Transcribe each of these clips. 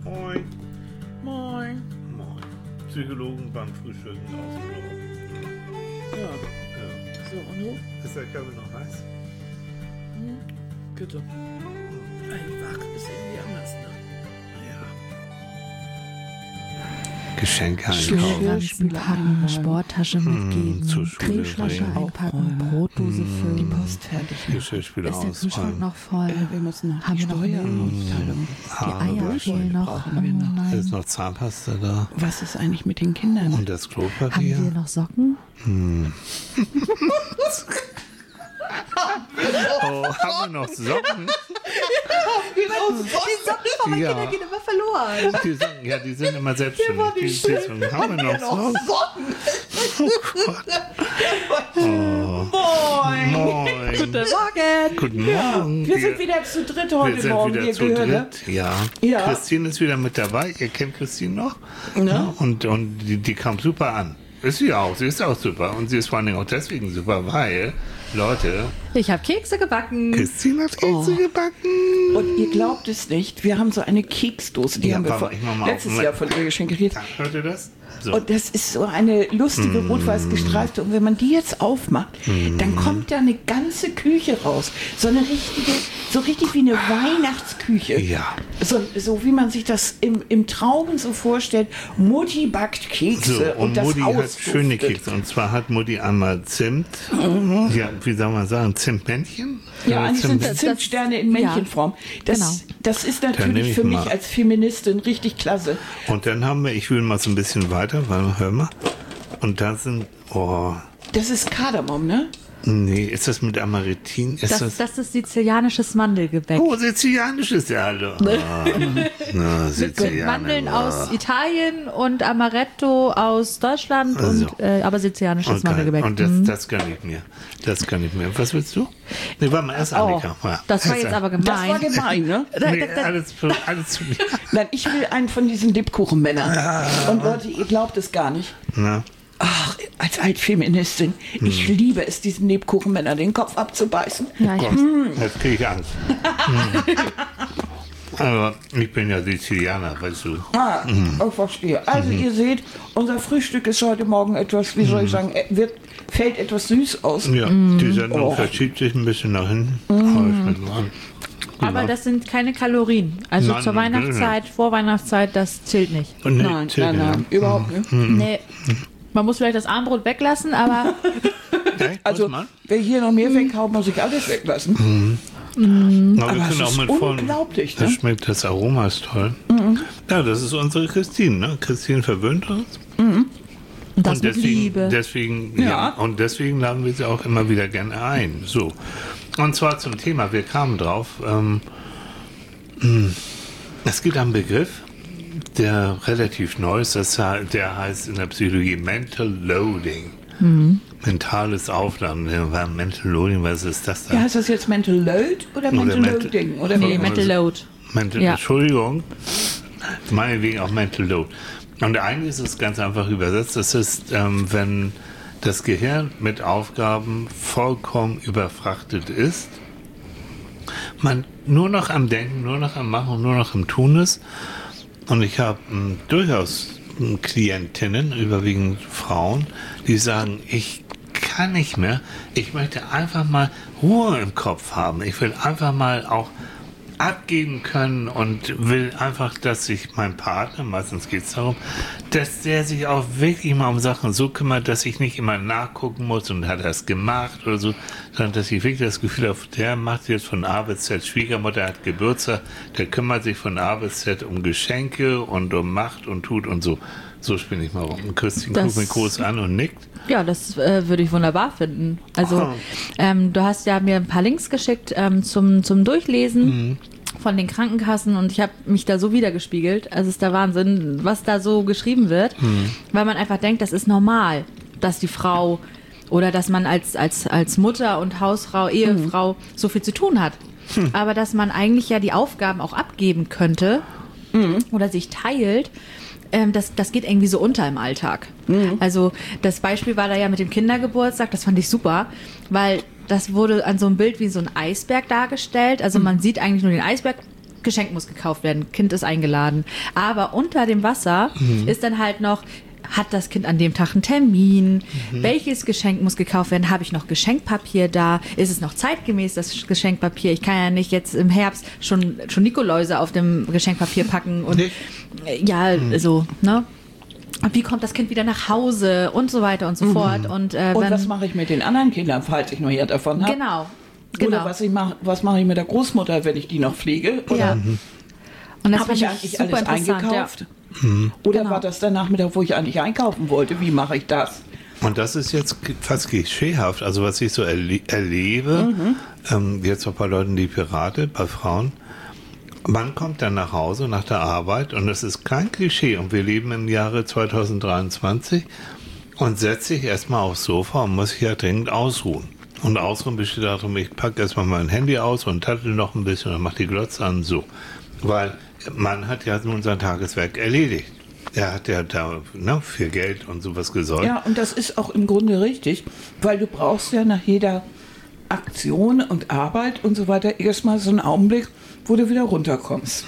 Moin. Moin. Moin. Psychologen beim Frühstücken aus dem Büro. Ja. Ja. So, und du? Ist der Kaffee noch heiß? Bitte. Einfach ist irgendwie anders, ne? Ja. Geschenke einkaufen. Ranzen packen, Sporttasche mitgeben, zur Schule Trinkflasche bringen. einpacken, Brotdose füllen. Die Post fertig. Geschirrspüler Ist der Kühlschrank ausräumen. noch voll? Wir müssen noch Haben die wir noch Steuerauszahlung. Die Haare Eier waschen. fehlen noch. Oh brauchen wir noch. nein. Ist noch Zahnpasta da? Was ist eigentlich mit den Kindern? Und das Haben Klopapier? wir noch Socken? Oh, haben wir noch Socken? Die Socken von meinen Ja. Kindern gehen immer verloren. Die Socken, ja, die sind immer selbstständig. Die Socken haben wir noch Socken? Moin! Moin. Guten Morgen. Guten Morgen. Wir sind wieder zu dritt heute Wir sind Morgen, wieder ihr zu Gehörte. dritt. Ja. Ja. Christine ist wieder mit dabei. Ihr kennt Christine noch. Ja. Ja, und die kam super an. Ist sie auch. Sie ist auch super. Und sie ist vor allen Dingen auch deswegen super, weil, Leute, Ich habe Kekse gebacken. Christine hat Kekse gebacken. Und ihr glaubt es nicht, wir haben so eine Keksdose, die Ja, haben wir warte, ich mach mal letztes auf. Jahr von ihr geschenkt gekriegt. Hört ihr das? So. Und das ist so eine lustige rot-weiß gestreifte. Und wenn man die jetzt aufmacht, dann kommt da eine ganze Küche raus. So richtig wie eine Weihnachtsküche. Ja. So wie man sich das im Traum so vorstellt. Mutti backt Kekse So, und das Mutti Haus hat schöne duftet. Kekse. Und zwar hat Mutti einmal Zimt. Ja, wie soll man sagen? Zimtmännchen? Ja, Oder eigentlich sind Zimt- das Zimtsterne in Männchenform. Das, genau. das ist Dann nehm natürlich ich für mich mal. als Feministin richtig klasse. Und dann haben wir, ich will mal so ein bisschen weiter, weil, hör mal. Und da sind, oh, Das ist Kardamom, ne? nee, ist das mit Amaritin? Ist Das ist sizilianisches Mandelgebäck. Oh, sizilianisch ist ja hallo. Na, Mit Sizilianer. Mandeln aus Italien und Amaretto aus Deutschland, Also. aber sizilianisches Okay. Mandelgebäck. Und das kann ich mir. Das kann ich mir. Was willst du? Nee, warte mal, erst Oh, Annika. Ja. das war Erst jetzt An- aber Das war gemein. gemein, ne? Nee, alles zu mir. Nein, ich will einen von diesen Lebkuchenmännern. Und Leute, ihr glaubt es gar nicht. Na, Ach, als Altfeministin, ich liebe es, diesen Lebkuchenmännern den Kopf abzubeißen. Ja, Gott, jetzt kriege ich Angst. Aber ich bin ja Sizilianer, weißt du. Ah, ich verstehe. Also ihr seht, unser Frühstück ist heute Morgen etwas, wie soll ich sagen, fällt etwas süß aus. Ja, die Sendung Oh. verschiebt sich ein bisschen nach hinten. Aber ich bin dran. aber das sind keine Kalorien. Also Nein, zur nein, Weihnachtszeit, Vorweihnachtszeit, das zählt nicht. Und nee, Nein, zählt nein, nicht. nein, überhaupt nicht. Nee. Man muss vielleicht das Armbrot weglassen, aber Okay, Also, muss man. wer hier noch mehr weghaut, muss ich alles weglassen. Aber wir Aber es können auch ist mit vollen. unglaublich, Das ne? schmeckt, das Aroma ist toll. Ja, das ist unsere Christine, ne? Christine verwöhnt uns. das Und mit Liebe. deswegen, Ja. ja, und deswegen laden wir sie auch immer wieder gerne ein. So. Und zwar zum Thema, wir kamen drauf. Es gibt einen Begriff, der relativ neu ist, der heißt in der Psychologie Mental Loading. Mentales Aufladen. Mental Loading, was ist das Ja, da? heißt das jetzt Mental Load oder Mental Mental- Loading? Oder Nee, wie? Mental Load. Ja. Entschuldigung, meinetwegen auch Mental Load. Und eigentlich ist es ganz einfach übersetzt. Das ist, wenn das Gehirn mit Aufgaben vollkommen überfrachtet ist, man nur noch am Denken, nur noch am Machen, nur noch am Tun ist. Und ich habe durchaus Klientinnen, überwiegend Frauen, die sagen, ich kann nicht mehr, ich möchte einfach mal Ruhe im Kopf haben. Ich will einfach mal auch abgeben können und will einfach, dass sich mein Partner, meistens geht es darum, dass der sich auch wirklich mal um Sachen so kümmert, dass ich nicht immer nachgucken muss und hat er es gemacht oder so, sondern dass ich wirklich das Gefühl habe, der macht jetzt von A bis Z, Schwiegermutter hat Geburtstag, der kümmert sich von A bis Z um Geschenke und um Macht und tut und so. So spinne ich mal rum. Und Christine Das- guckt mich groß an und nickt. Ja, das würde ich wunderbar finden. Also du hast ja mir ein paar Links geschickt zum Durchlesen von den Krankenkassen und ich habe mich da so wiedergespiegelt. Also es ist der Wahnsinn, was da so geschrieben wird, weil man einfach denkt, das ist normal, dass die Frau oder dass man als Mutter und Hausfrau, Ehefrau so viel zu tun hat. Aber dass man eigentlich ja die Aufgaben auch abgeben könnte oder sich teilt, das geht irgendwie so unter im Alltag. Also das Beispiel war da ja mit dem Kindergeburtstag, das fand ich super, weil das wurde an so einem Bild wie so ein Eisberg dargestellt. Also man sieht eigentlich nur den Eisberg Geschenk muss gekauft werden, Kind ist eingeladen. Aber unter dem Wasser ist dann halt noch, hat das Kind an dem Tag einen Termin? Welches Geschenk muss gekauft werden? Habe ich noch Geschenkpapier da? Ist es noch zeitgemäß, das Geschenkpapier? Ich kann ja nicht jetzt im Herbst schon Nikoläuse auf dem Geschenkpapier packen. Und so, ne? Und wie kommt das Kind wieder nach Hause und so weiter und so fort. Und was mache ich mit den anderen Kindern, falls ich noch hier davon habe? Genau. Oder was mache ich mit der Großmutter, wenn ich die noch pflege? Oder Ja. Und das habe ich fand eigentlich super alles interessant, eingekauft? Ja. Oder Genau. war das der Nachmittag, wo ich eigentlich einkaufen wollte? Wie mache ich das? Und das ist jetzt fast klischeehaft. Also was ich so erlebe, jetzt auch bei Leuten, die Pirate, bei Frauen, man kommt dann nach Hause nach der Arbeit und es ist kein Klischee und wir leben im Jahre 2023 und setzt sich erstmal aufs Sofa und muss sich ja dringend ausruhen. Und Ausruhen besteht darum, ich packe erstmal mein Handy aus und tattel noch ein bisschen und mache die Glotze an, so. Weil man hat ja nun sein Tageswerk erledigt. Er hat ja da für Geld und sowas gesorgt. Ja, und das ist auch im Grunde richtig, weil du brauchst ja nach jeder Aktion und Arbeit und so weiter erstmal so einen Augenblick, wo du wieder runterkommst.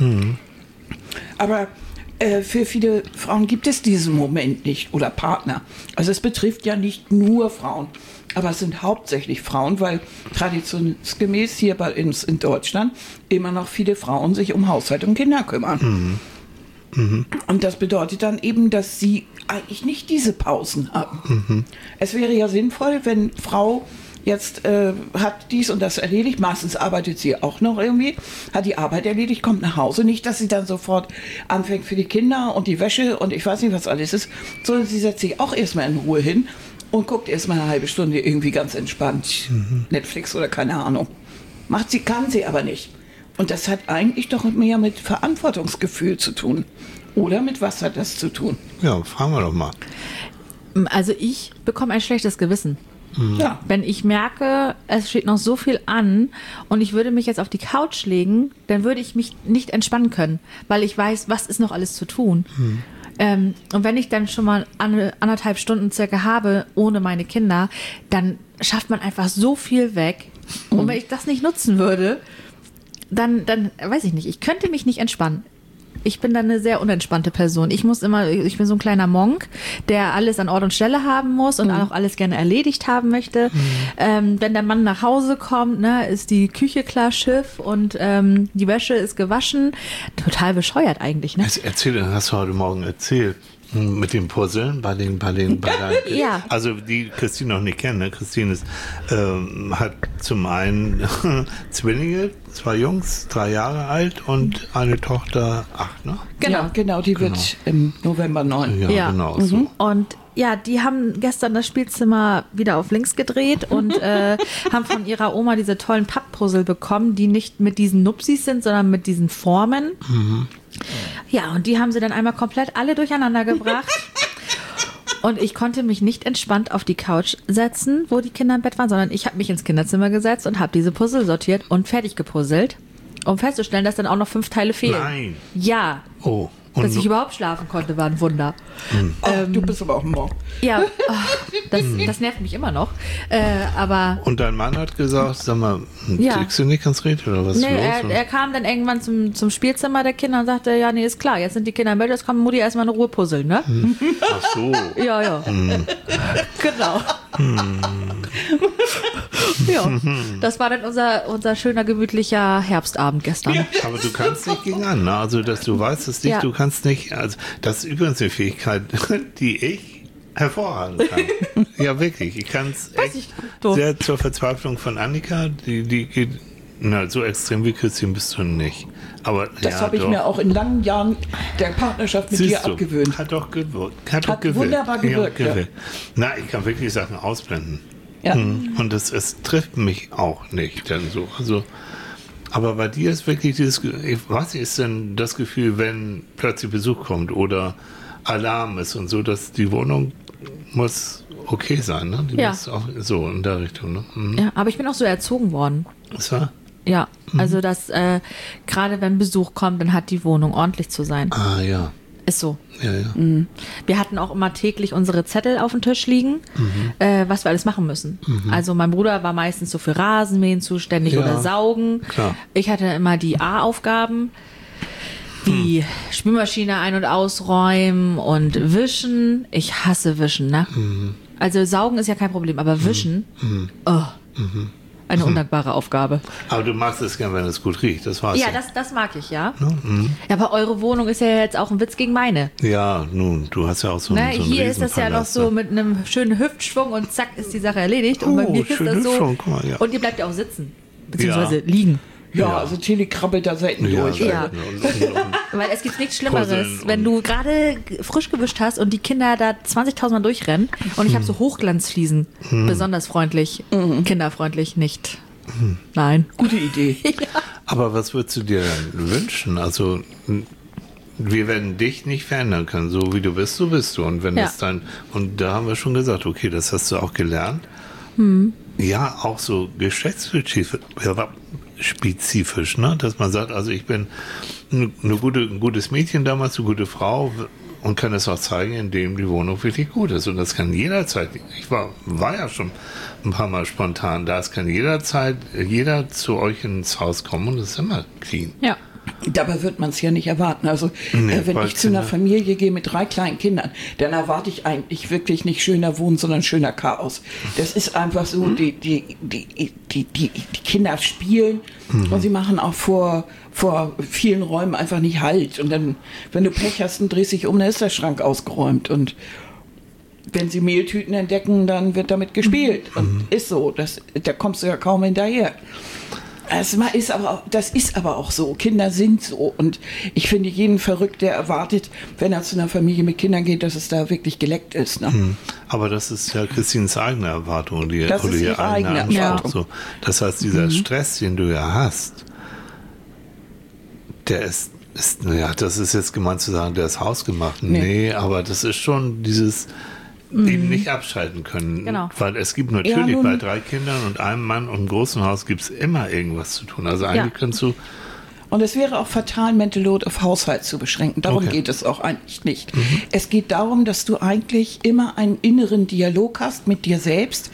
Aber für viele Frauen gibt es diesen Moment nicht oder Partner. Also es betrifft ja nicht nur Frauen, aber es sind hauptsächlich Frauen, weil traditionsgemäß hier bei uns in Deutschland immer noch viele Frauen sich um Haushalt und Kinder kümmern. Und das bedeutet dann eben, dass sie eigentlich nicht diese Pausen haben. Es wäre ja sinnvoll, wenn Frau jetzt hat dies und das erledigt, meistens arbeitet sie auch noch irgendwie, hat die Arbeit erledigt, kommt nach Hause, nicht, dass sie dann sofort anfängt für die Kinder und die Wäsche und ich weiß nicht, was alles ist, sondern sie setzt sich auch erstmal in Ruhe hin und guckt erstmal eine halbe Stunde irgendwie ganz entspannt Netflix oder keine Ahnung. Kann sie aber nicht. Und das hat eigentlich doch mehr mit Verantwortungsgefühl zu tun. Oder mit was hat das zu tun? Ja, fragen wir doch mal. Also ich bekomme ein schlechtes Gewissen. Ja. Wenn ich merke, es steht noch so viel an und ich würde mich jetzt auf die Couch legen, dann würde ich mich nicht entspannen können, weil ich weiß, was ist noch alles zu tun. Und wenn ich dann schon mal 1,5 Stunden circa habe ohne meine Kinder, dann schafft man einfach so viel weg. Und wenn ich das nicht nutzen würde, dann weiß ich nicht, ich könnte mich nicht entspannen. Ich bin dann eine sehr unentspannte Person. Ich bin so ein kleiner Monk, der alles an Ort und Stelle haben muss und auch alles gerne erledigt haben möchte. Wenn der Mann nach Hause kommt, ist die Küche klar Schiff und die Wäsche ist gewaschen. Total bescheuert eigentlich, ne? Hast du heute Morgen erzählt. Mit den Puzzeln bei deinen Ja. Also die Christine noch nicht kennen, ne? Christine hat zum einen Zwillinge, 2 Jungs, 3 Jahre alt und eine Tochter 8, ne? Genau, die wird im November 9. Ja. Genau. So. Und ja, die haben gestern das Spielzimmer wieder auf links gedreht und haben von ihrer Oma diese tollen Papppuzzle bekommen, die nicht mit diesen Nupsis sind, sondern mit diesen Formen. Ja, und die haben sie dann einmal komplett alle durcheinander gebracht. Und ich konnte mich nicht entspannt auf die Couch setzen, wo die Kinder im Bett waren, sondern ich habe mich ins Kinderzimmer gesetzt und habe diese Puzzle sortiert und fertig gepuzzelt, um festzustellen, dass dann auch noch 5 Teile fehlen. Nein. Ja. Oh. Dass ich überhaupt schlafen konnte, war ein Wunder. Du bist aber auch ein Monk. Ja, das nervt mich immer noch. Aber Und dein Mann hat gesagt, sag mal, Ja. kriegst du nicht ganz Rede oder was ist nee, los? er kam dann irgendwann zum Spielzimmer der Kinder und sagte, ja, nee, ist klar, jetzt sind die Kinder im Bett, jetzt kann Mutti erstmal eine Ruhe puzzeln, ne? Ach so. Ja. Genau. Ja, das war dann unser schöner, gemütlicher Herbstabend gestern. Aber du kannst nicht gegen an, ne? Also dass du weißt es nicht, Ja. du kannst nicht, also das ist übrigens eine Fähigkeit, die ich hervorragend kann. Ja, wirklich. Ich kann es echt ich doch. sehr zur Verzweiflung von Annika, die geht, so extrem wie Christine bist du nicht. Aber Das ja, habe ich doch. mir auch in langen Jahren der Partnerschaft mit dir Siehst du, abgewöhnt. Hat doch gewirkt. Hat wunderbar gewirkt, ja. Na, ich kann wirklich Sachen ausblenden. Ja. Und es trifft mich auch nicht dann so. Also, aber bei dir ist wirklich was ist denn das Gefühl, wenn plötzlich Besuch kommt oder Alarm ist und so, dass die Wohnung muss okay sein, ne? Die Ja. muss auch so in der Richtung, ne? Ja, aber ich bin auch so erzogen worden. Was war? Ja, also dass gerade wenn Besuch kommt, dann hat die Wohnung ordentlich zu sein. Ah, ja. Ist so. Ja, ja. Wir hatten auch immer täglich unsere Zettel auf dem Tisch liegen, was wir alles machen müssen. Also mein Bruder war meistens so für Rasenmähen zuständig Ja, oder Saugen. klar. Ich hatte immer die A-Aufgaben, wie Spülmaschine ein- und ausräumen und wischen. Ich hasse Wischen, ne? Also Saugen ist ja kein Problem, aber Wischen, eine undankbare Aufgabe. Aber du magst es gern, wenn es gut riecht, das war's. Ja, das mag ich, ja. Ja, aber eure Wohnung ist ja jetzt auch ein Witz gegen meine. Ja, nun, du hast ja auch so Ne, einen hier ist das ja noch Riesenpalast, so ne? mit einem schönen Hüftschwung und zack ist die Sache erledigt. Und bei Oh, mir ist schön das so. Hüftschwung, guck mal, ja. Und ihr bleibt ja auch sitzen. Beziehungsweise liegen. Ja, Ja. also Tilly krabbelt da selten durch. Ja. Und Weil es gibt nichts Puzzeln Schlimmeres, wenn und- du gerade frisch gewischt hast und die Kinder da 20.000 Mal durchrennen. Und ich habe so Hochglanzfliesen. Besonders freundlich. Kinderfreundlich nicht. Nein. Gute Idee. Aber was würdest du dir denn wünschen? Also, wir werden dich nicht verändern können. So wie du bist, so bist du. Und wenn Ja. das dann, und da haben wir schon gesagt, okay, das hast du auch gelernt. Ja, auch so geschlechtsspezifisch, ne? Dass man sagt, also ich bin ein gutes Mädchen damals, eine gute Frau und kann es auch zeigen, indem die Wohnung wirklich gut ist. Und das kann jederzeit, ich war ja schon ein paar Mal spontan da, es kann jederzeit jeder zu euch ins Haus kommen und es ist immer clean. Ja. Dabei wird man es ja nicht erwarten. Also Nee, wenn weil ich zu einer Kinder- Familie gehe mit 3 kleinen Kindern, dann erwarte ich eigentlich wirklich nicht schöner Wohnen, sondern schöner Chaos. Das ist einfach so, die Kinder spielen und sie machen auch vor vielen Räumen einfach nicht Halt. Und dann, wenn du Pech hast und drehst dich um, dann ist der Schrank ausgeräumt. Und wenn sie Mehltüten entdecken, dann wird damit gespielt. Und ist so, da kommst du ja kaum hinterher. Das ist aber auch so. Kinder sind so. Und ich finde jeden verrückt, der erwartet, wenn er zu einer Familie mit Kindern geht, dass es da wirklich geleckt ist. Ne? Aber das ist ja Christines eigene Erwartung, Das ist ihre eigene Anspruch. Erwartung. So. Das heißt, dieser Stress, den du ja hast, der ist, naja, das ist jetzt gemeint zu sagen, der ist hausgemacht. Nee, aber das ist schon dieses eben nicht abschalten können. Genau. Weil es gibt natürlich Ja, nun- bei 3 Kindern und einem Mann und einem großen Haus gibt es immer irgendwas zu tun. Also eigentlich kannst du, Und es wäre auch fatal, Mental Load auf Haushalt zu beschränken. Darum Okay. geht es auch eigentlich nicht. Es geht darum, dass du eigentlich immer einen inneren Dialog hast mit dir selbst,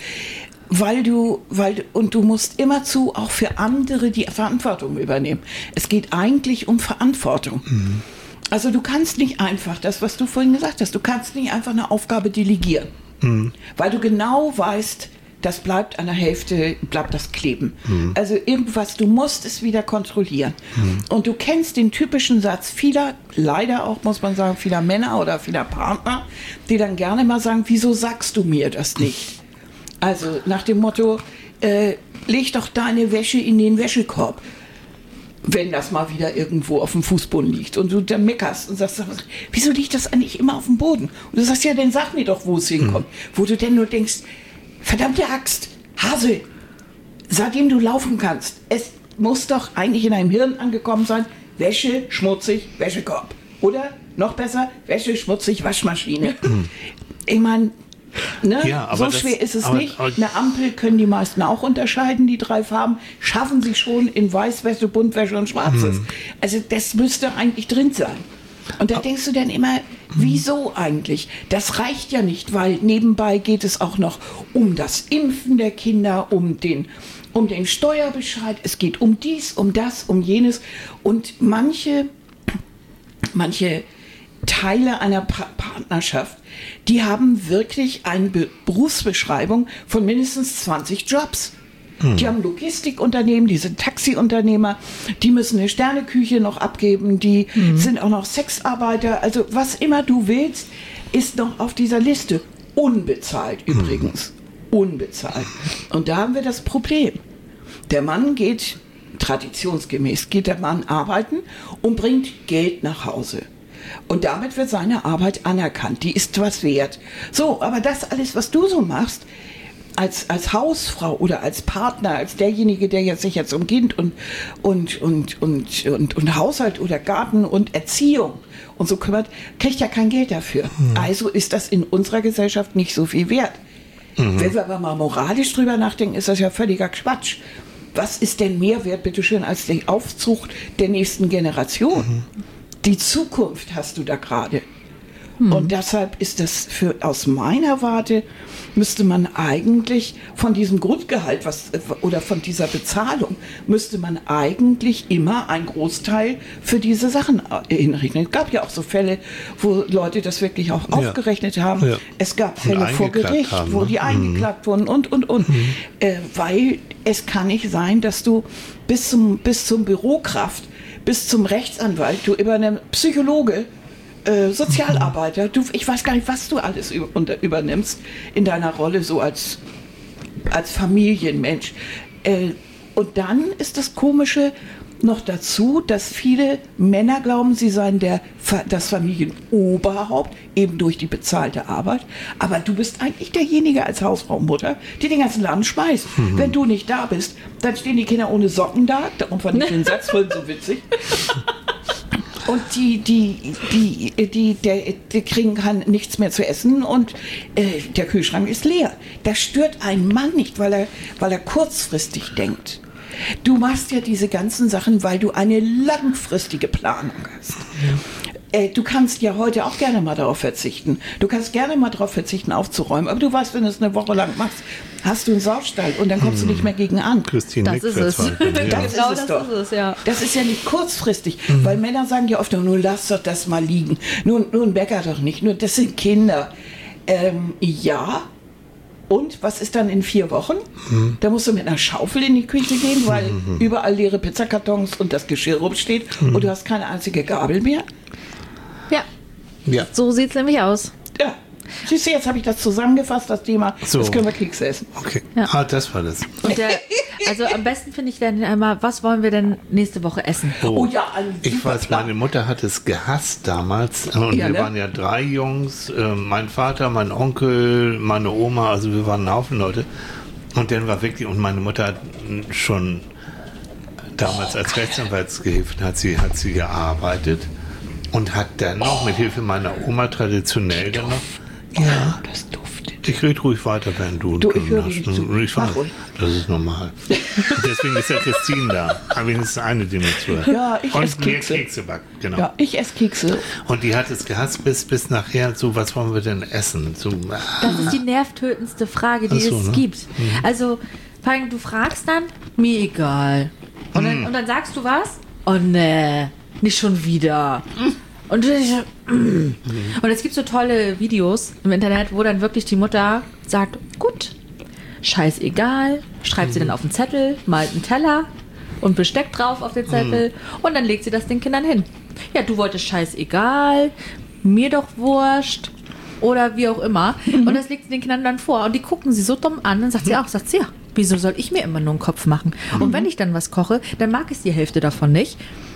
und du musst immerzu auch für andere die Verantwortung übernehmen. Es geht eigentlich um Verantwortung. Also du kannst nicht einfach, das was du vorhin gesagt hast, du kannst nicht einfach eine Aufgabe delegieren. Weil du genau weißt, das bleibt an der Hälfte, bleibt das kleben. Also irgendwas, du musst es wieder kontrollieren. Und du kennst den typischen Satz vieler, leider auch, muss man sagen, vieler Männer oder vieler Partner, die dann gerne mal sagen, wieso sagst du mir das nicht? Also nach dem Motto, leg doch deine Wäsche in den Wäschekorb, wenn das mal wieder irgendwo auf dem Fußboden liegt und du dann meckerst und sagst, wieso liegt das eigentlich immer auf dem Boden? Und du sagst, ja, dann sag mir doch, wo es hinkommt. Wo du denn nur denkst, verdammte Axt, Hase, seitdem du laufen kannst, es muss doch eigentlich in deinem Hirn angekommen sein, Wäsche, schmutzig, Wäschekorb. Oder noch besser, Wäsche, schmutzig, Waschmaschine. Ich meine, ne? Ja, aber so das- schwer ist es aber- nicht. Eine Ampel können die meisten auch unterscheiden, die 3 Farben. Schaffen sie schon in Weißwäsche, Buntwäsche und Schwarzes. Also das müsste eigentlich drin sein. Und da denkst du dann immer, wieso eigentlich? Das reicht ja nicht, weil nebenbei geht es auch noch um das Impfen der Kinder, um den Steuerbescheid. Es geht um dies, um das, um jenes. Und manche Teile einer Partnerschaft, die haben wirklich eine Berufsbeschreibung von mindestens 20 Jobs. Die haben Logistikunternehmen, die sind Taxiunternehmer, die müssen eine Sterneküche noch abgeben, die sind auch noch Sexarbeiter. Also was immer du willst, ist noch auf dieser Liste. Unbezahlt übrigens. Unbezahlt. Und da haben wir das Problem. Der Mann traditionsgemäß der Mann arbeiten und bringt Geld nach Hause. Und damit wird seine Arbeit anerkannt. Die ist was wert. So, aber das alles, was du so machst, als Hausfrau oder als Partner, als derjenige, der sich jetzt um Kind und Haushalt oder Garten und Erziehung und so kümmert, kriegt ja kein Geld dafür. Also ist das in unserer Gesellschaft nicht so viel wert. Wenn wir aber mal moralisch drüber nachdenken, ist das ja völliger Quatsch. Was ist denn mehr wert, bitteschön, als die Aufzucht der nächsten Generation? die Zukunft hast du da gerade. Und deshalb ist das aus meiner Warte, müsste man eigentlich von diesem Grundgehalt oder von dieser Bezahlung, müsste man eigentlich immer einen Großteil für diese Sachen hinrechnen. Es gab ja auch so Fälle, wo Leute das wirklich auch aufgerechnet haben. Ja. Es gab Fälle vor Gericht, wo die eingeklagt wurden und. Weil es kann nicht sein, dass du bis zum Bürokraft, bis zum Rechtsanwalt, du über einen Psychologe, Sozialarbeiter, ich weiß gar nicht, was du alles übernimmst in deiner Rolle so als Familienmensch. Und dann ist das Komische noch dazu, dass viele Männer glauben, sie seien das Familienoberhaupt, eben durch die bezahlte Arbeit. Aber du bist eigentlich derjenige als Hausfrau-Mutter, die den ganzen Laden schmeißt. Wenn du nicht da bist, dann stehen die Kinder ohne Socken da. Darum fand ich den Satz vorhin so witzig. Und die kriegen nichts mehr zu essen und der Kühlschrank ist leer. Das stört einen Mann nicht, weil er kurzfristig denkt. Du machst ja diese ganzen Sachen, weil du eine langfristige Planung hast. Du kannst ja heute auch gerne mal darauf verzichten. Du kannst gerne mal darauf verzichten, aufzuräumen. Aber du weißt, wenn du es eine Woche lang machst, hast du einen Saustall und dann kommst du nicht mehr gegen an. Christine Das ist es. Ja. Das ist ja nicht kurzfristig, weil Männer sagen ja oft, nur lass doch das mal liegen. Nur ein Bäcker doch nicht. Nur das sind Kinder. Ja. Und was ist dann in 4 Wochen? Da musst du mit einer Schaufel in die Küche gehen, weil überall leere Pizzakartons und das Geschirr rumsteht und du hast keine einzige Gabel mehr. Ja. So sieht es nämlich aus. Ja. Siehst du, jetzt habe ich das zusammengefasst, das Thema. So. Jetzt können wir Kekse essen. Okay. Ja. Das war das. Und also am besten finde ich dann einmal, was wollen wir denn nächste Woche essen? Oh ja, ich weiß, meine Mutter hat es gehasst damals. Und wir waren ja 3 Jungs. Mein Vater, mein Onkel, meine Oma. Also wir waren ein Haufen Leute. Und dann war wirklich, und meine Mutter hat schon damals als Rechtsanwaltsgehilfin hat sie gearbeitet. Und hat dann noch mit Hilfe meiner Oma traditionell dann noch. Ja, das duftet. Ich rede ruhig weiter, wenn du ich höre dir zu. Ich weiß, das ist normal. Deswegen ist ja Christine da. Aber wenigstens eine, die mir zuhört. Ja, ich esse Und mir Kekse. Kekse backt, genau. Ja, ich esse Kekse. Und die hat es gehasst bis nachher, so, was wollen wir denn essen? So, Das ist die nervtötendste Frage, die Ach so, es ne? gibt. Also, vor allem, du fragst dann, mir egal. Und dann sagst du was? Oh ne, nicht schon wieder. Und es gibt so tolle Videos im Internet, wo dann wirklich die Mutter sagt, gut, scheißegal, schreibt sie dann auf den Zettel, malt einen Teller und Besteck drauf auf den Zettel und dann legt sie das den Kindern hin. Ja, du wolltest scheißegal, mir doch wurscht oder wie auch immer. Und das legt sie den Kindern dann vor und die gucken sie so dumm an und sagt sie, ja, wieso soll ich mir immer nur einen Kopf machen? Und wenn ich dann was koche, dann mag ich die Hälfte davon nicht.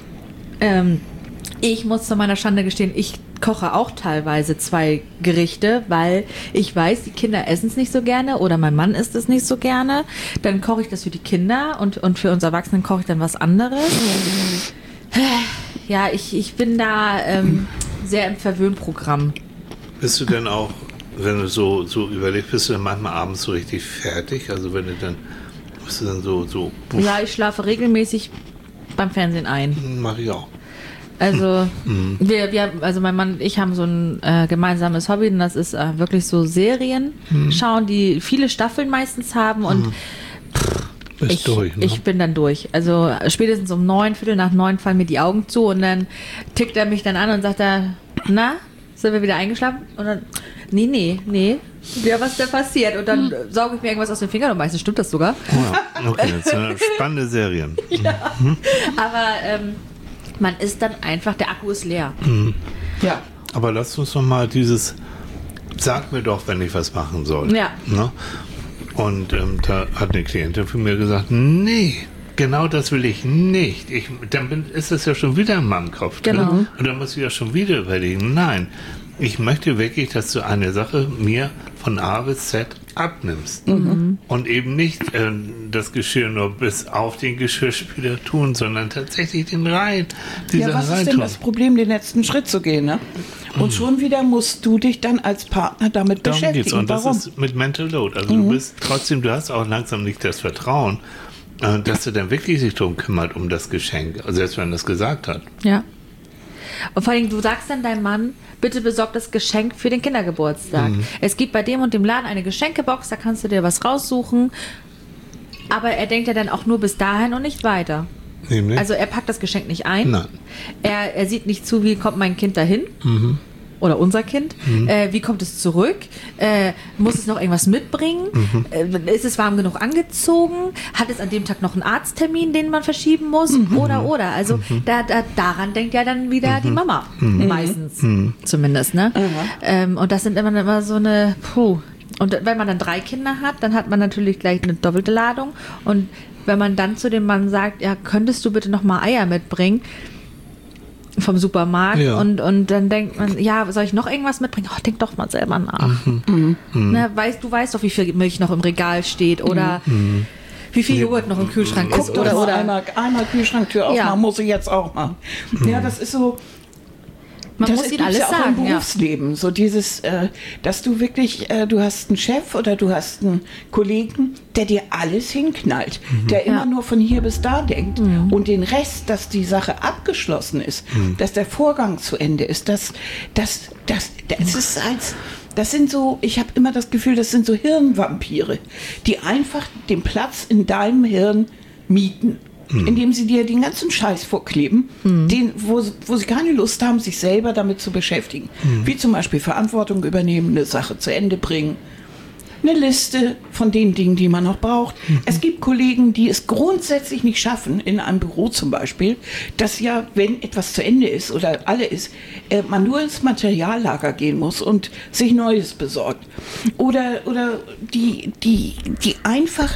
Ich muss zu meiner Schande gestehen, ich koche auch teilweise 2 Gerichte, weil ich weiß, die Kinder essen es nicht so gerne oder mein Mann isst es nicht so gerne. Dann koche ich das für die Kinder und für uns Erwachsenen koche ich dann was anderes. Ja, ich bin da sehr im Verwöhnprogramm. bist du denn auch, wenn du so überlegst, bist du dann manchmal abends so richtig fertig? Also wenn du dann, bist du dann so Ja, ich schlafe regelmäßig beim Fernsehen ein. Mach ich auch. Also also mein Mann und ich haben so ein gemeinsames Hobby und das ist wirklich so Serien schauen, die viele Staffeln meistens haben und ich bin dann durch. Also spätestens um 9, Viertel nach 9 fallen mir die Augen zu und dann tickt er mich dann an und sagt na, sind wir wieder eingeschlafen? Und dann, nee. Ja, was ist denn passiert? Und dann sauge ich mir irgendwas aus den Fingern und meistens stimmt das sogar. Oh ja, okay, das sind spannende Serien. Ja. Aber man ist dann einfach, der Akku ist leer. Ja. Aber lasst uns noch mal sag mir doch, wenn ich was machen soll. Ja. Ne? Und da hat eine Klientin von mir gesagt, nee, genau das will ich nicht. Dann ist das ja schon wieder in meinem Kopf drin. Genau. Und dann muss ich ja schon wieder überlegen, nein, ich möchte wirklich, dass du eine Sache mir von A bis Z abnimmst. Und eben nicht das Geschirr nur bis auf den Geschirrspüler tun, sondern tatsächlich den Reihen. Ja, was ist denn das Problem, den letzten Schritt zu gehen? Ne? Und schon wieder musst du dich dann als Partner damit beschäftigen. Geht's. Und warum? das ist mit Mental Load. Also du hast auch langsam nicht das Vertrauen, dass er dann wirklich sich darum kümmert, um das Geschenk, also selbst wenn er das gesagt hat. Ja. Und vor allem, du sagst dann deinem Mann, bitte besorg das Geschenk für den Kindergeburtstag. Es gibt bei dem und dem Laden eine Geschenkebox, da kannst du dir was raussuchen. Aber er denkt ja dann auch nur bis dahin und nicht weiter. Nämlich? Also er packt das Geschenk nicht ein. Nein. Er sieht nicht zu, wie kommt mein Kind dahin. Oder unser Kind. Wie kommt es zurück? Muss es noch irgendwas mitbringen? Ist es warm genug angezogen? Hat es an dem Tag noch einen Arzttermin, den man verschieben muss? Oder. Also daran denkt ja dann wieder die Mama. Meistens. Zumindest. Ne? Und das sind immer so eine... Und wenn man dann 3 Kinder hat, dann hat man natürlich gleich eine doppelte Ladung. Und wenn man dann zu dem Mann sagt, ja, könntest du bitte noch mal Eier mitbringen vom Supermarkt, ja. und dann denkt man, ja, soll ich noch irgendwas mitbringen? Oh, denk doch mal selber nach. Na, du weißt doch, wie viel Milch noch im Regal steht oder wie viel Joghurt noch im Kühlschrank ist. Guck doch mal einmal Kühlschranktür aufmachen, muss ich jetzt auch machen. Ja, das ist so... Man muss ihnen alles ja auch sagen. Im Berufsleben. So dieses, dass du wirklich, du hast einen Chef oder du hast einen Kollegen, der dir alles hinknallt, der immer nur von hier bis da denkt und den Rest, dass die Sache abgeschlossen ist, dass der Vorgang zu Ende ist, das ist das sind so, ich habe immer das Gefühl, das sind so Hirnvampire, die einfach den Platz in deinem Hirn mieten. Indem sie dir den ganzen Scheiß vorkleben, wo sie keine Lust haben, sich selber damit zu beschäftigen. Wie zum Beispiel Verantwortung übernehmen, eine Sache zu Ende bringen, eine Liste von den Dingen, die man noch braucht. Es gibt Kollegen, die es grundsätzlich nicht schaffen, in einem Büro zum Beispiel, dass ja, wenn etwas zu Ende ist oder alle ist, man nur ins Materiallager gehen muss und sich Neues besorgt. Oder die einfach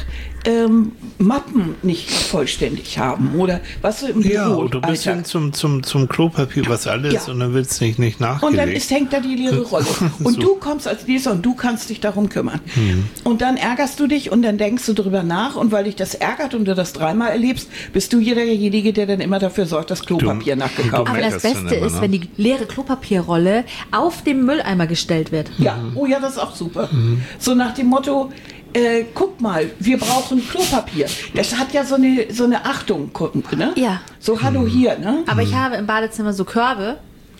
Mappen nicht vollständig haben oder was so im Büro. Ja, oder bis hin zum Klopapier, was alles, und dann wird es nicht nachgelegt. Und dann hängt da die leere Rolle. Und So. du kommst als Leser und du kannst dich darum kümmern. Und dann ärgerst du dich und dann denkst du drüber nach, und weil dich das ärgert und du das 3-mal erlebst, bist du derjenige, der dann immer dafür sorgt, dass Klopapier nachgekauft Aber wird. das das Beste dann immer, ist, ne? wenn die leere Klopapierrolle auf dem Mülleimer gestellt wird. Ja, oh ja, das ist auch super. So nach dem Motto, guck mal, wir brauchen Klopapier. Das hat ja so eine Achtung, ne? Ja. So, hallo hier, ne? Aber ich habe im Badezimmer so Körbe,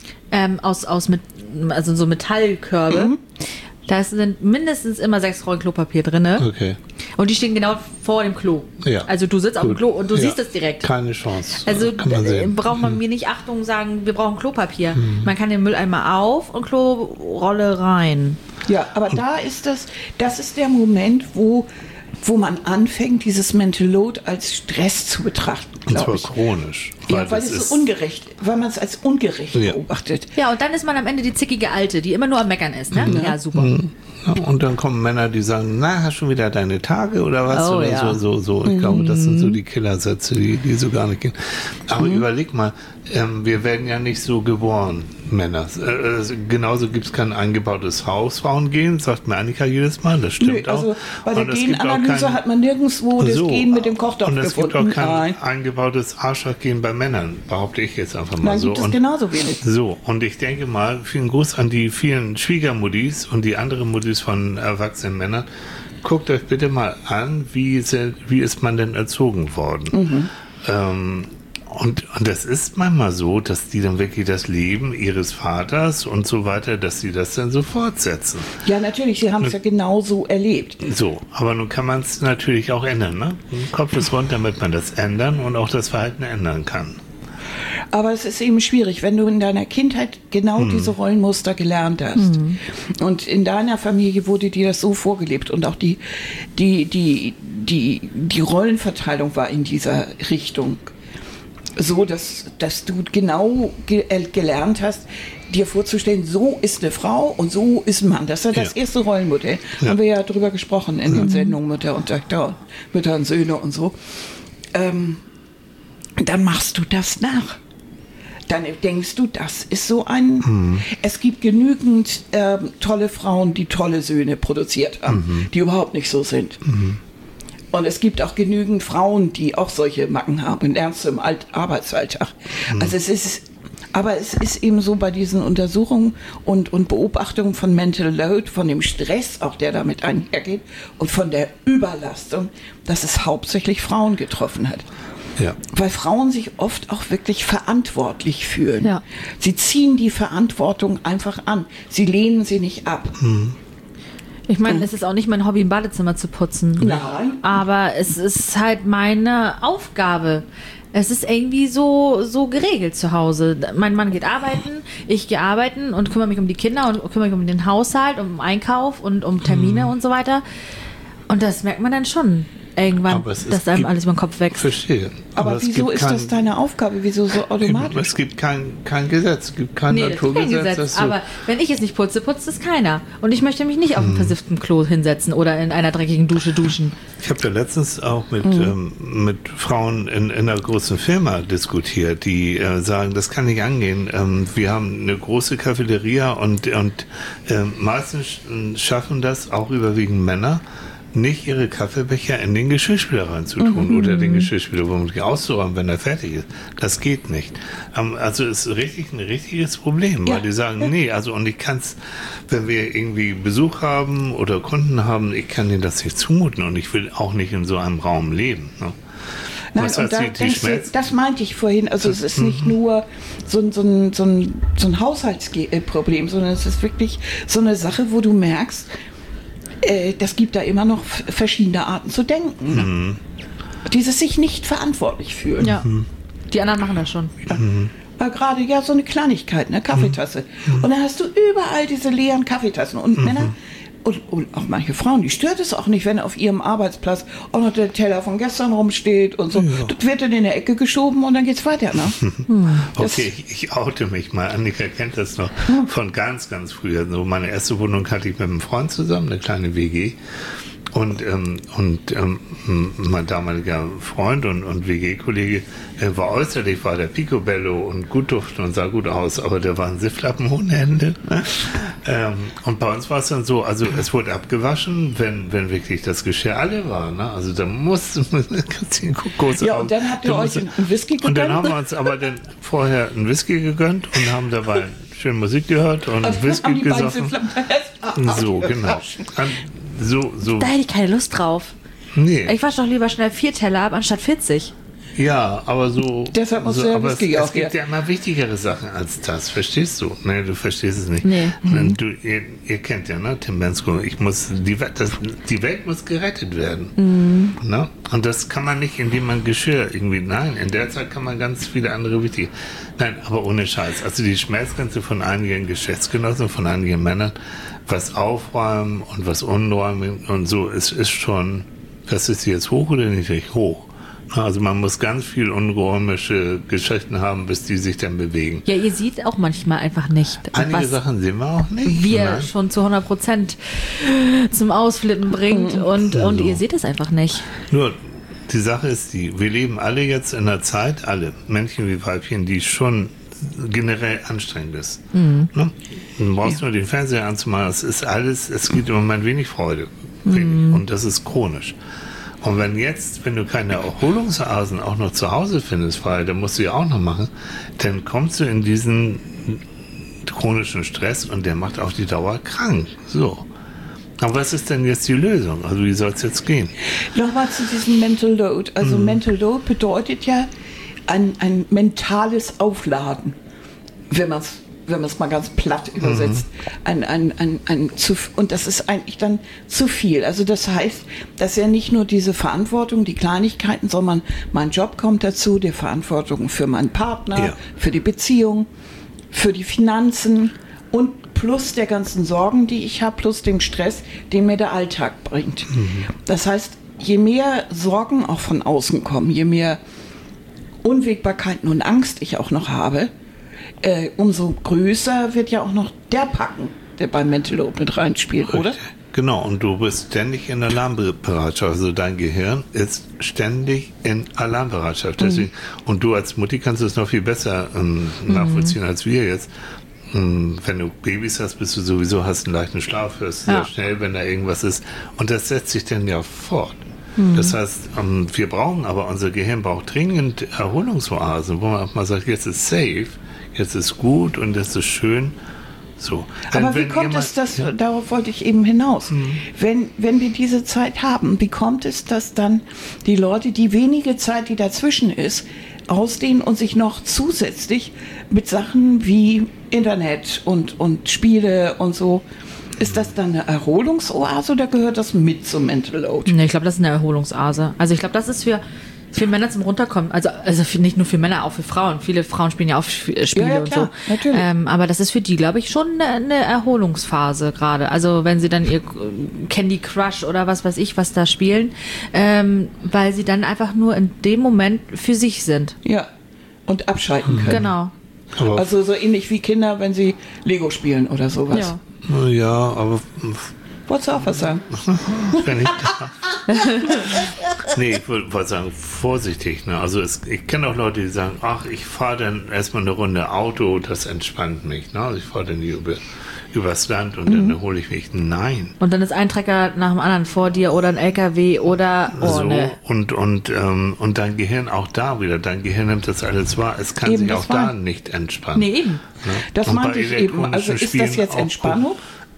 also so Metallkörbe. Da sind mindestens immer 6 Rollen Klopapier drin. Okay. Und die stehen genau vor dem Klo. Ja. Also du sitzt auf dem Gut. Klo und du Ja. siehst es direkt. Keine Chance. Also Kann man sehen. braucht man mir nicht Achtung sagen, wir brauchen Klopapier. Man kann den Mülleimer auf und Klorolle rein. Ja, aber das ist der Moment, wo man anfängt, dieses Mental Load als Stress zu betrachten, Und zwar glaube ich. chronisch. Ja, weil es so ungerecht, weil man es als ungerecht Ja. beobachtet. Ja, und dann ist man am Ende die zickige Alte, die immer nur am Meckern ist. Ne? Ja, super. Ja, und dann kommen Männer, die sagen, na, hast schon wieder deine Tage oder was? Oh, oder ja. so. Ich glaube, das sind so die Killersätze, die so gar nicht gehen. Aber überleg mal, wir werden ja nicht so geboren, Männer. Genauso gibt es kein eingebautes Haus, Frauen gehen, sagt mir Annika jedes Mal, das stimmt Nö, also auch. bei der Und es gibt auch Genanalyse kein- hat man nirgendwo das So, Gen mit dem Kochtopf und es gefunden. gibt auch kein Nein. eingebautes Arschlochgen bei Männern, behaupte ich jetzt einfach mal Nein, so. gibt es Und genauso wenig. so, und ich denke mal, vielen Gruß an die vielen Schwiegermuttis und die anderen Muttis von erwachsenen Männern. Guckt euch bitte mal an, wie ist man denn erzogen worden? Und das ist manchmal so, dass die dann wirklich das Leben ihres Vaters und so weiter, dass sie das dann so fortsetzen. Ja, natürlich, sie haben es ja genauso erlebt. So, aber nun kann man es natürlich auch ändern, ne? Kopf ist rund, damit man das ändern und auch das Verhalten ändern kann. Aber es ist eben schwierig, wenn du in deiner Kindheit genau diese Rollenmuster gelernt hast. Und in deiner Familie wurde dir das so vorgelebt und auch die Rollenverteilung war in dieser Richtung. So, dass du genau gelernt hast, dir vorzustellen, so ist eine Frau und so ist ein Mann. Das ist ja das erste Rollenmodell. Ja. Haben wir ja drüber gesprochen in den Sendungen Mütter und Töchter, Mütter und Söhne und so. Dann machst du das nach. Dann denkst du, das ist so ein... Es gibt genügend tolle Frauen, die tolle Söhne produziert haben, die überhaupt nicht so sind. Und es gibt auch genügend Frauen, die auch solche Macken haben, in ernstem Arbeitsalltag. Also es ist eben so bei diesen Untersuchungen und Beobachtungen von Mental Load, von dem Stress, auch der damit einhergeht, und von der Überlastung, dass es hauptsächlich Frauen getroffen hat. Ja. Weil Frauen sich oft auch wirklich verantwortlich fühlen. Ja. Sie ziehen die Verantwortung einfach an. Sie lehnen sie nicht ab. Ich meine, es ist auch nicht mein Hobby, ein Badezimmer zu putzen. Nein. Aber es ist halt meine Aufgabe. Es ist irgendwie so geregelt zu Hause. Mein Mann geht arbeiten, ich gehe arbeiten und kümmere mich um die Kinder und kümmere mich um den Haushalt, um den Einkauf und um Termine und so weiter. Und das merkt man dann schon irgendwann, dass einem alles über den Kopf wächst. Verstehe. Aber wieso ist das deine Aufgabe? Wieso so automatisch? Es gibt kein Gesetz, es gibt kein Nee, das ist kein Naturgesetz. Gesetz, aber wenn ich es nicht putze, putzt es keiner. Und ich möchte mich nicht auf einem versifften Klo hinsetzen oder in einer dreckigen Dusche duschen. Ich habe ja letztens auch mit Frauen in einer großen Firma diskutiert, die sagen, das kann nicht angehen. Wir haben eine große Cafeteria und meistens schaffen das auch überwiegend Männer, nicht ihre Kaffeebecher in den Geschirrspüler reinzutun oder den Geschirrspüler womöglich auszuräumen, wenn er fertig ist. Das geht nicht. Also ist ein richtiges Problem, weil die sagen, nee, also und ich kann's, wenn wir irgendwie Besuch haben oder Kunden haben, ich kann denen das nicht zumuten und ich will auch nicht in so einem Raum leben. Ne? Nein, und da denkst du, das meinte ich vorhin, also es ist nicht nur so ein Haushaltsproblem, sondern es ist wirklich so eine Sache, wo du merkst, das gibt da immer noch verschiedene Arten zu denken. Ne? Dieses sich nicht verantwortlich fühlen. Ja. Die anderen machen das schon. Weil gerade ja so eine Kleinigkeit, eine Kaffeetasse. Und dann hast du überall diese leeren Kaffeetassen. Und Männer und auch manche Frauen, die stört es auch nicht, wenn auf ihrem Arbeitsplatz auch noch der Teller von gestern rumsteht und so. Ja. Das wird dann in der Ecke geschoben und dann geht's weiter. Ne? Okay, ich oute mich mal. Annika kennt das noch von ganz früher. So meine erste Wohnung hatte ich mit einem Freund zusammen, eine kleine WG. Und mein damaliger Freund und WG-Kollege war äußerlich, war der Picobello und gut duftend und sah gut aus, aber der war ein Sifflappen ohne Ende. Und bei uns war es dann so, also es wurde abgewaschen, wenn wirklich das Geschirr alle war. Ne? Also da musste man große ja, und dann habt ihr euch einen Whisky gegönnt? Und dann haben wir uns aber dann vorher einen Whisky gegönnt und haben dabei schön Musik gehört und Whisky gesoffen. So, genau. So. Da hätte ich keine Lust drauf. Nee. Ich wasche doch lieber schnell 4 Teller ab, anstatt 40. Ja, aber so. Deshalb muss der Whisky es gibt ja immer wichtigere Sachen als das. Verstehst du? Nee, du verstehst es nicht. Nee. Ihr kennt ja, ne, Tim Bensko. Die Welt muss gerettet werden. Ne? Und das kann man nicht, indem man Geschirr irgendwie. Nein, in der Zeit kann man ganz viele andere wichtige. Nein, aber ohne Scheiß. Also die Schmerzgrenze von einigen Geschäftsgenossen, von einigen Männern, was aufräumen und was unräumen und so, ist schon. Das ist jetzt hoch oder nicht hoch? Also man muss ganz viel ungeräumische Geschichten haben, bis die sich dann bewegen. Ja, ihr seht auch manchmal einfach nicht, einige Sachen sehen wir auch nicht. Wir schon zu 100% zum Ausflippen bringt und ihr seht es einfach nicht. Nur, die Sache ist wir leben alle jetzt in einer Zeit, alle, Männchen wie Weibchen, die schon generell anstrengend ist. Ne? Du brauchst nur den Fernseher anzumachen, es gibt im Moment wenig Freude. Wenig. Und das ist chronisch. Und wenn du keine Erholungsoasen auch noch zu Hause findest, weil dann musst du ja auch noch machen, dann kommst du in diesen chronischen Stress und der macht auf die Dauer krank. So. Aber was ist denn jetzt die Lösung? Also wie soll es jetzt gehen? Nochmal zu diesem Mental Load. Also Mental Load bedeutet ja ein mentales Aufladen, wenn man es mal ganz platt übersetzt. Und das ist eigentlich dann zu viel. Also das heißt, dass ja nicht nur diese Verantwortung, die Kleinigkeiten, sondern mein Job kommt dazu, die Verantwortung für meinen Partner, für die Beziehung, für die Finanzen und plus der ganzen Sorgen, die ich habe, plus dem Stress, den mir der Alltag bringt. Das heißt, je mehr Sorgen auch von außen kommen, je mehr Unwägbarkeiten und Angst ich auch noch habe, umso größer wird ja auch noch der Packen, der beim Mental Load mit reinspielt, richtig, oder? Genau, und du bist ständig in Alarmbereitschaft. Also dein Gehirn ist ständig in Alarmbereitschaft. Deswegen, und du als Mutti kannst es noch viel besser nachvollziehen als wir jetzt. Wenn du Babys hast, bist du sowieso, hast einen leichten Schlaf, hörst sehr schnell, wenn da irgendwas ist. Und das setzt sich dann ja fort. Das heißt, wir brauchen aber, unser Gehirn braucht dringend Erholungsoasen, wo man auch mal sagt, jetzt ist safe, jetzt ist gut und jetzt ist schön. So. Aber wie kommt es, darauf wollte ich eben hinaus, wenn wir diese Zeit haben, wie kommt es, dass dann die Leute die wenige Zeit, die dazwischen ist, ausdehnen und sich noch zusätzlich mit Sachen wie Internet und Spiele und so, ist das dann eine Erholungsoase oder gehört das mit zum Mental Load? Nee, ich glaube, das ist eine Erholungsoase. Also ich glaube, das ist für Männer zum Runterkommen. Also nicht nur für Männer, auch für Frauen. Viele Frauen spielen ja auch Spiele ja, und klar, so. natürlich. Aber das ist für die, glaube ich, schon eine Erholungsphase gerade. Also wenn sie dann ihr Candy Crush oder was weiß ich was da spielen, weil sie dann einfach nur in dem Moment für sich sind. Ja, und abschalten können. Genau. Aber Also so ähnlich wie Kinder, wenn sie Lego spielen oder sowas. Ja. ja, aber Wolltest du auch was sagen? wenn ich da. Nee, ich wollte sagen, vorsichtig. Ne? Also ich kenne auch Leute, die sagen, ach, ich fahre dann erstmal eine Runde Auto, das entspannt mich. Ne? Also ich fahre dann hier übers Land und dann erhole ich mich. Nein. Und dann ist ein Trecker nach dem anderen vor dir oder ein LKW oder Ne. Und dein Gehirn auch da wieder. Dein Gehirn nimmt das alles wahr. Es kann Eben, sich das auch da war- Nee, nicht entspannen. eben. Ne? Das Und meinte bei ich eben. Also elektronischen ist das Spielen jetzt auch Entspannung?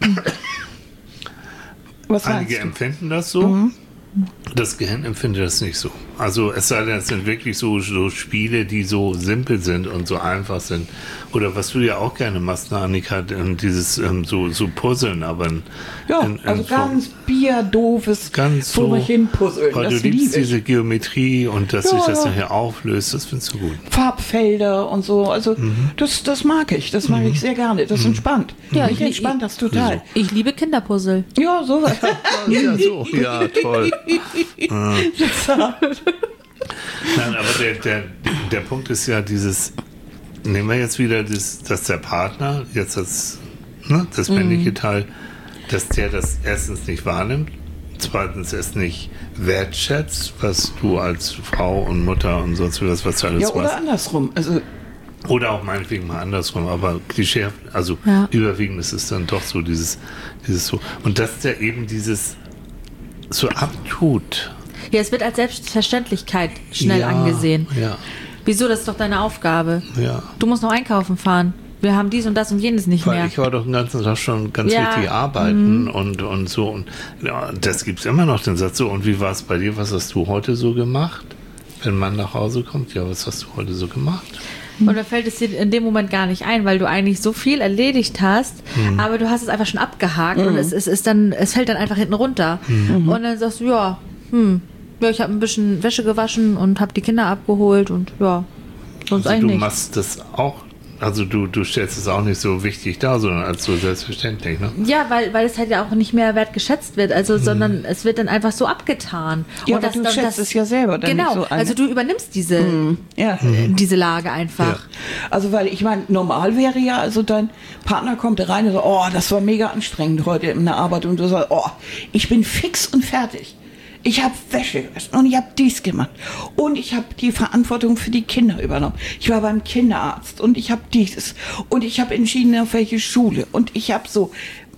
Was Einige meinst du? empfinden das so. Das Gehirn empfindet das nicht so. Also es sei denn, es sind wirklich so Spiele, die so simpel sind und so einfach sind. Oder was du ja auch gerne machst, ne, Annika, dieses so Puzzeln, aber Ja, also ganz bierdoofes ganz vor so, mich hin puzzeln. weil Das du liebst liebe ich. diese Geometrie und dass Ja, sich das ja. nachher auflöst, das findest du gut. Farbfelder und so. Also das mag ich. Das mag ich sehr gerne. Das entspannt. Ja, ich entspannt das total. Ich liebe Kinderpuzzle. Ja, sowas. Ja, so, ja, toll. Nein, aber der Punkt ist ja dieses, nehmen wir jetzt wieder, dass der Partner, jetzt das männliche Teil, dass der das erstens nicht wahrnimmt, zweitens es nicht wertschätzt, was du als Frau und Mutter und sonst was du alles Ja, oder machst. andersrum. Also Oder auch meinetwegen mal andersrum, aber klischeehaft, also Ja. überwiegend ist es dann doch so dieses so. Und dass der eben dieses so abtut. Ja, es wird als Selbstverständlichkeit schnell Ja, angesehen. Ja, Wieso? Das ist doch deine Aufgabe. ja. Du musst noch einkaufen fahren. Wir haben dies und das und jenes nicht Weil mehr. ich war doch den ganzen Tag schon ganz Ja. richtig arbeiten und so. Und ja, das gibt's immer noch, den Satz so. Und wie war es bei dir? Was hast du heute so gemacht? Wenn man nach Hause kommt, ja, was hast du heute so gemacht? Und da fällt es dir in dem Moment gar nicht ein, weil du eigentlich so viel erledigt hast, aber du hast es einfach schon abgehakt und es fällt dann einfach hinten runter. Und dann sagst du, ja, ich habe ein bisschen Wäsche gewaschen und habe die Kinder abgeholt und ja, sonst Also eigentlich du nicht. machst das auch, also du stellst es auch nicht so wichtig dar, sondern als so selbstverständlich, ne? Ja, weil es halt ja auch nicht mehr wertgeschätzt wird, also sondern es wird dann einfach so abgetan. Ja, und aber du schätzt es ja selber dann genau, nicht so ein. also du übernimmst diese Lage einfach. Ja. Also weil ich meine, normal wäre ja, also dein Partner kommt rein und sagt, oh, das war mega anstrengend heute in der Arbeit und du sagst, oh, ich bin fix und fertig. Ich habe Wäsche gewaschen und ich habe dies gemacht und ich habe die Verantwortung für die Kinder übernommen. Ich war beim Kinderarzt und ich habe dieses und ich habe entschieden, auf welche Schule und ich habe so,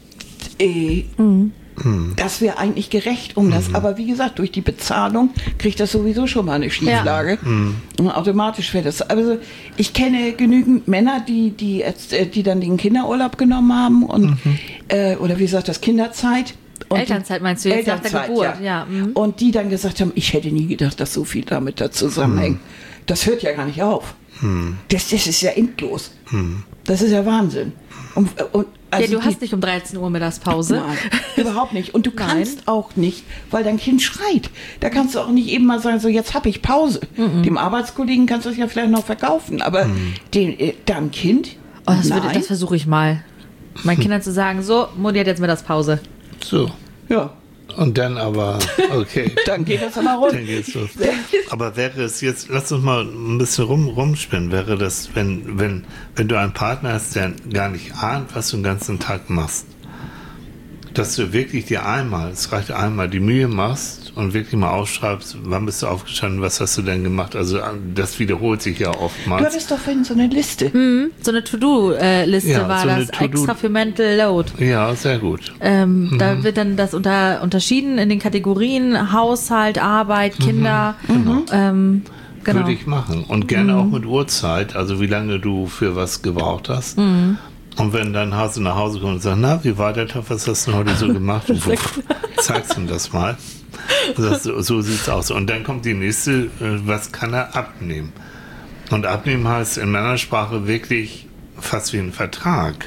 das wäre eigentlich gerecht um das. Aber wie gesagt, durch die Bezahlung kriegt das sowieso schon mal eine Schieflage. Und automatisch wird das. Also ich kenne genügend Männer, die dann den Kinderurlaub genommen haben und oder wie gesagt, das Kinderzeit. Und Elternzeit meinst du jetzt nach der Elternzeit, Geburt? Ja. Und die dann gesagt haben, ich hätte nie gedacht, dass so viel damit da zusammenhängt. Das hört ja gar nicht auf. Das ist ja endlos. Das ist ja Wahnsinn. Und also Ja, du hast nicht um 13 Uhr Mittagspause. Nein, überhaupt nicht. Und du kannst auch nicht, weil dein Kind schreit. Da kannst du auch nicht eben mal sagen, so jetzt habe ich Pause. Dem Arbeitskollegen kannst du es ja vielleicht noch verkaufen, aber deinem Kind, Oh, nein. das versuche ich mal. Meinen Kindern zu sagen, so, Mutti hat jetzt Mittagspause. So. Ja, Und dann aber, okay. dann geht das aber rund. Dann geht's los. Aber wäre es jetzt, lass uns mal ein bisschen rumspinnen, wäre das, wenn du einen Partner hast, der gar nicht ahnt, was du den ganzen Tag machst, dass du wirklich dir einmal, es reicht einmal, die Mühe machst und wirklich mal aufschreibst, wann bist du aufgestanden, was hast du denn gemacht? Also das wiederholt sich ja Du oftmals. hattest doch vorhin so eine Liste. So eine To-Do-Liste Ja, war so eine das, To-Do. extra für Mental Load. Ja, sehr gut. Da wird dann das unterschieden in den Kategorien Haushalt, Arbeit, Kinder. Genau. Würde ich machen. Und gerne auch mit Uhrzeit, also wie lange du für was gebraucht hast. Und wenn dein Hase nach Hause kommt und sagt, na, wie war der Tag, was hast du denn heute so gemacht? Und zeigst ihm das mal. So sieht's aus. Und dann kommt die nächste, was kann er abnehmen? Und abnehmen heißt in Männersprache wirklich fast wie ein Vertrag.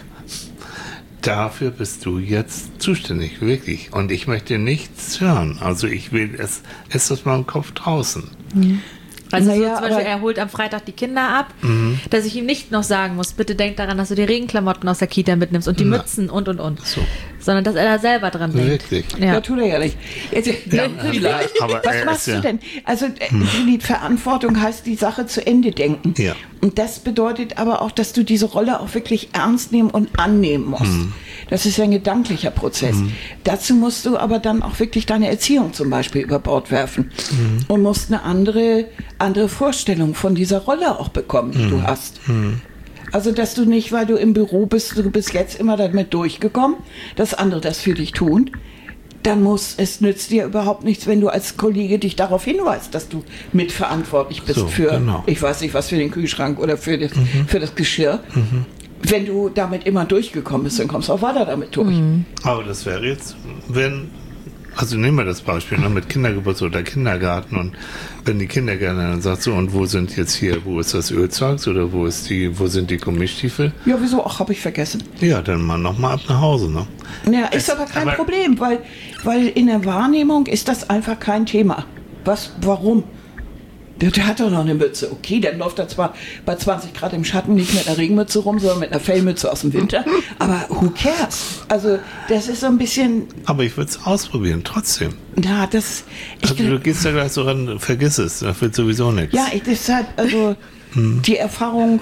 Dafür bist du jetzt zuständig, wirklich. Und ich möchte nichts hören. Also ich will, es ist aus meinem Kopf draußen. Mhm. Also Naja, so zum Beispiel, aber- er holt am Freitag die Kinder ab, dass ich ihm nicht noch sagen muss, bitte denk daran, dass du die Regenklamotten aus der Kita mitnimmst und die Mützen und. So. Sondern dass er da selber dran denkt. Wirklich. Ja, Ja. tut er ja nicht. Jetzt, vielleicht. aber Was er machst ist ja- du denn? Also die Verantwortung heißt, die Sache zu Ende denken. Ja. Und das bedeutet aber auch, dass du diese Rolle auch wirklich ernst nehmen und annehmen musst. Das ist ja ein gedanklicher Prozess. Dazu musst du aber dann auch wirklich deine Erziehung zum Beispiel über Bord werfen und musst eine andere Vorstellung von dieser Rolle auch bekommen, die du hast. Also, dass du nicht, weil du im Büro bist, du bist jetzt immer damit durchgekommen, dass andere das für dich tun, dann es nützt dir überhaupt nichts, wenn du als Kollege dich darauf hinweist, dass du mitverantwortlich bist So, für, genau. ich weiß nicht was, für den Kühlschrank oder für das Geschirr. Wenn du damit immer durchgekommen bist, dann kommst du auch weiter damit durch. Aber das wäre jetzt, also nehmen wir das Beispiel mit Kindergeburtstag oder Kindergarten, und wenn die Kindergärtnerin dann sagt so, und wo ist das Ölzeugs oder wo sind die Gummistiefel? Ja, wieso? Ach, habe ich vergessen. Ja, dann mal nochmal ab nach Hause, ne? Ja, ist aber kein aber- Problem, weil in der Wahrnehmung ist das einfach kein Thema. Warum? Der hat doch noch eine Mütze. Okay, dann läuft er zwar bei 20 Grad im Schatten nicht mit einer Regenmütze rum, sondern mit einer Fellmütze aus dem Winter. Aber who cares? Also, das ist so ein bisschen, Aber ich würde es ausprobieren, trotzdem. na, das, ich, Also du gehst da gleich so ran, vergiss es, das wird sowieso nichts. ja, deshalb, also, die Erfahrung,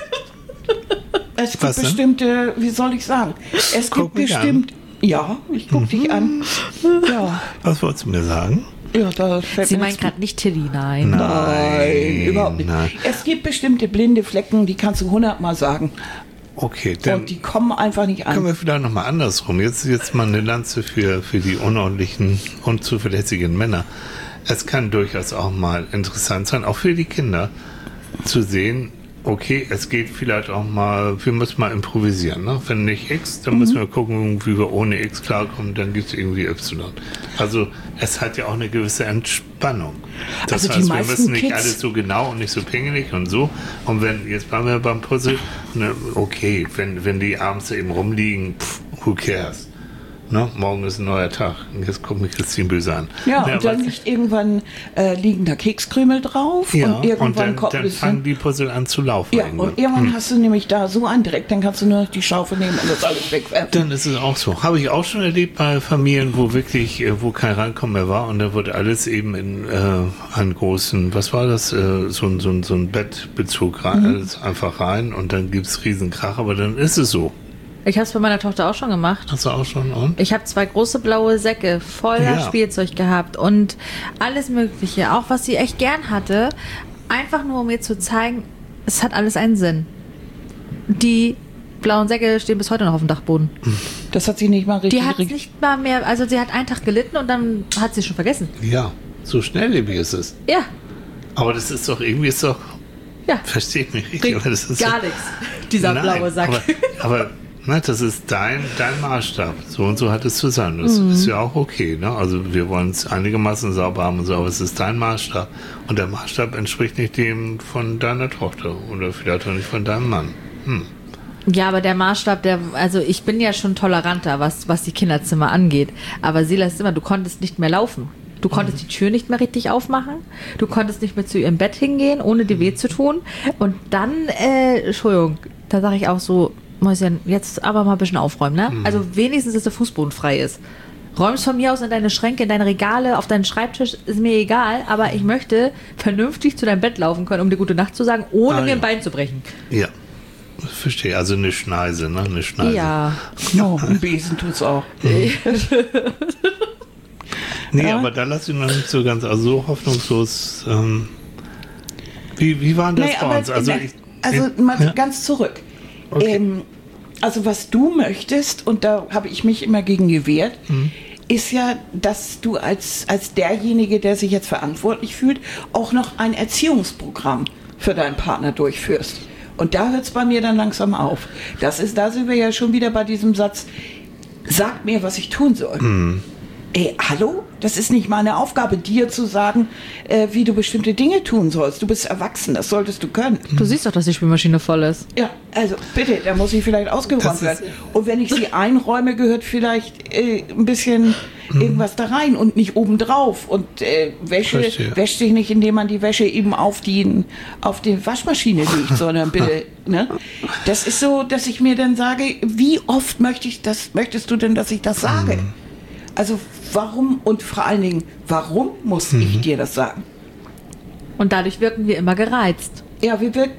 es gibt Was denn? bestimmte, wie soll ich sagen? Es Guck gibt mich bestimmt, ja, ich guck dich an. Ja, Was wolltest du mir sagen? ja, da fällt Sie mir meint jetzt gerade nicht Tilly, nein. Nein, überhaupt nicht. Nein. Es gibt bestimmte blinde Flecken, die kannst du 100-mal sagen. Okay, dann Und die kommen einfach nicht können an. wir vielleicht nochmal andersrum. Jetzt mal eine Lanze für die unordentlichen, unzuverlässigen Männer. Es kann durchaus auch mal interessant sein, auch für die Kinder, zu sehen, okay, es geht vielleicht auch mal, wir müssen mal improvisieren. Ne? Wenn nicht X, dann müssen wir gucken, wie wir ohne X klarkommen, dann gibt es irgendwie Y. Also es hat ja auch eine gewisse Entspannung. Das Also die heißt, wir meisten müssen nicht Kids- alles so genau und nicht so pingelig und so. Und wenn, jetzt bleiben wir beim Puzzle, ne, okay, wenn die abends eben rumliegen, who cares? Ne? Morgen ist ein neuer Tag. Und jetzt guckt mich Christine böse an. Ja, Ne, und dann aber- liegt irgendwann liegen da Kekskrümel drauf ja, und irgendwann kommt dann ein fangen bisschen. die Puzzle an zu laufen. Ja, und irgendwann hast du nämlich da so einen Dreck, dann kannst du nur noch die Schaufel nehmen und das alles wegwerfen. Dann ist es auch so. Habe ich auch schon erlebt bei Familien, wo wirklich, wo kein Reinkommen mehr war, und da wurde alles eben in einen großen, was war das, so ein Bettbezug rein, alles einfach rein, und dann gibt's Riesenkrach, aber dann ist es so. Ich habe es bei meiner Tochter auch schon gemacht. Hast du auch schon, und? Ich habe 2 große blaue Säcke voller Ja. Spielzeug gehabt und alles Mögliche, auch was sie echt gern hatte, einfach nur um mir zu zeigen, es hat alles einen Sinn. Die blauen Säcke stehen bis heute noch auf dem Dachboden. Das hat sie nicht mal richtig. Die hat nicht mal mehr, also sie hat einen Tag gelitten und dann hat sie schon vergessen. Ja, so schnelllebig ist es. Ja, Aber das ist doch, irgendwie ist doch, ja. versteht mich richtig, aber das ist Gar so, nichts. Dieser Nein, blaue Sack. Aber ne, das ist dein Maßstab. So und so hat es zu sein. Das ist ja auch okay. Ne? Also wir wollen es einigermaßen sauber haben und so, aber es ist dein Maßstab. Und der Maßstab entspricht nicht dem von deiner Tochter oder vielleicht auch nicht von deinem Mann. Ja, aber der Maßstab, also ich bin ja schon toleranter, was die Kinderzimmer angeht. Aber Silas ist immer, du konntest nicht mehr laufen. Du konntest die Tür nicht mehr richtig aufmachen. Du konntest nicht mehr zu ihrem Bett hingehen, ohne dir weh zu tun. Und dann, Entschuldigung, da sage ich auch so, Mäuschen, jetzt aber mal ein bisschen aufräumen, ne? Also wenigstens, dass der Fußboden frei ist. Räumst von mir aus in deine Schränke, in deine Regale, auf deinen Schreibtisch, ist mir egal, aber ich möchte vernünftig zu deinem Bett laufen können, um dir gute Nacht zu sagen, ohne mir ein Bein zu brechen. Ja, verstehe. Also eine Schneise, ne? Eine Schneise. Ja. No, ein Besen tut's auch. Nee, Ja. aber da lasse ich noch nicht so ganz, also so hoffnungslos. Wie war denn das Nee, bei aber uns? Also, mal ja? ganz zurück. Okay. Also was du möchtest, und da habe ich mich immer gegen gewehrt, Mhm. ist ja, dass du als derjenige, der sich jetzt verantwortlich fühlt, auch noch ein Erziehungsprogramm für deinen Partner durchführst. Und da hört es bei mir dann langsam auf. Da sind wir ja schon wieder bei diesem Satz, sag mir, was ich tun soll. Ey, hallo? Das ist nicht meine Aufgabe, dir zu sagen, wie du bestimmte Dinge tun sollst. Du bist erwachsen, das solltest du können. Du siehst doch, dass die Spülmaschine voll ist. Ja, also bitte, da muss ich vielleicht ausgeräumt werden. Und wenn ich sie einräume, gehört vielleicht ein bisschen irgendwas da rein und nicht obendrauf. Und Wäsche wäscht sich nicht, indem man die Wäsche eben auf die Waschmaschine legt, sondern bitte, ne? Das ist so, dass ich mir dann sage, wie oft möchtest du denn, dass ich das sage? Also warum und vor allen Dingen, warum muss ich dir das sagen? Und dadurch wirken wir immer gereizt. Ja,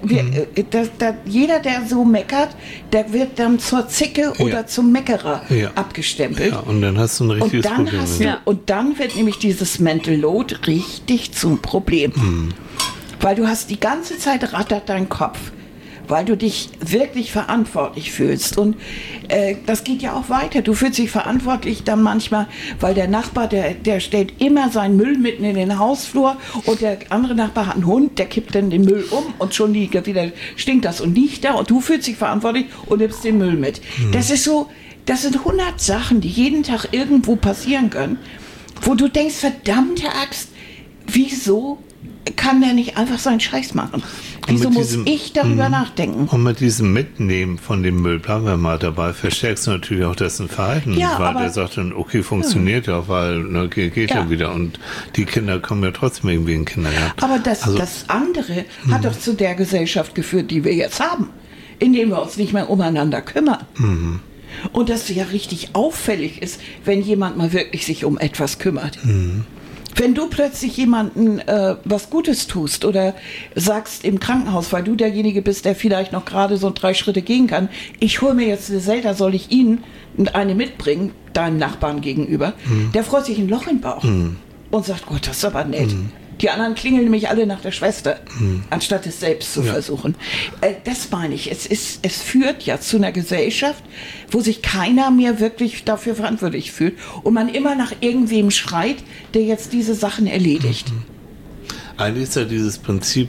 jeder, der so meckert, der wird dann zur Zicke oder zum Meckerer abgestempelt. Ja, und dann hast du ein richtiges Problem. Und dann wird nämlich dieses Mental Load richtig zum Problem. Weil du hast die ganze Zeit rattert dein Kopf. Weil du dich wirklich verantwortlich fühlst. Und das geht ja auch weiter. Du fühlst dich verantwortlich dann manchmal, weil der Nachbar, der stellt immer seinen Müll mitten in den Hausflur und der andere Nachbar hat einen Hund, der kippt dann den Müll um und schon wieder stinkt das und liegt da und du fühlst dich verantwortlich und nimmst den Müll mit. Das ist so, das sind 100 Sachen, die jeden Tag irgendwo passieren können, wo du denkst, verdammte Axt, wieso kann der nicht einfach seinen Scheiß machen? Wieso muss ich darüber nachdenken? Und mit diesem Mitnehmen von dem Müll, bleiben wir mal dabei, verstärkst du natürlich auch dessen Verhalten. Weil der sagt dann, okay, funktioniert ja, weil geht ja wieder. Und die Kinder kommen ja trotzdem irgendwie in den Kindergarten. Aber das andere hat doch zu der Gesellschaft geführt, die wir jetzt haben, indem wir uns nicht mehr umeinander kümmern. Und dass es ja richtig auffällig ist, wenn jemand mal wirklich sich um etwas kümmert. Wenn du plötzlich jemandem was Gutes tust oder sagst im Krankenhaus, weil du derjenige bist, der vielleicht noch gerade so 3 Schritte gehen kann, ich hole mir jetzt eine Zelda, soll ich Ihnen eine mitbringen, deinem Nachbarn gegenüber, der freut sich ein Loch im Bauch und sagt, Gott, das ist aber nett. Die anderen klingeln nämlich alle nach der Schwester, anstatt es selbst zu versuchen. Das meine ich. Es führt ja zu einer Gesellschaft, wo sich keiner mehr wirklich dafür verantwortlich fühlt und man immer nach irgendwem schreit, der jetzt diese Sachen erledigt. Eigentlich ist ja dieses Prinzip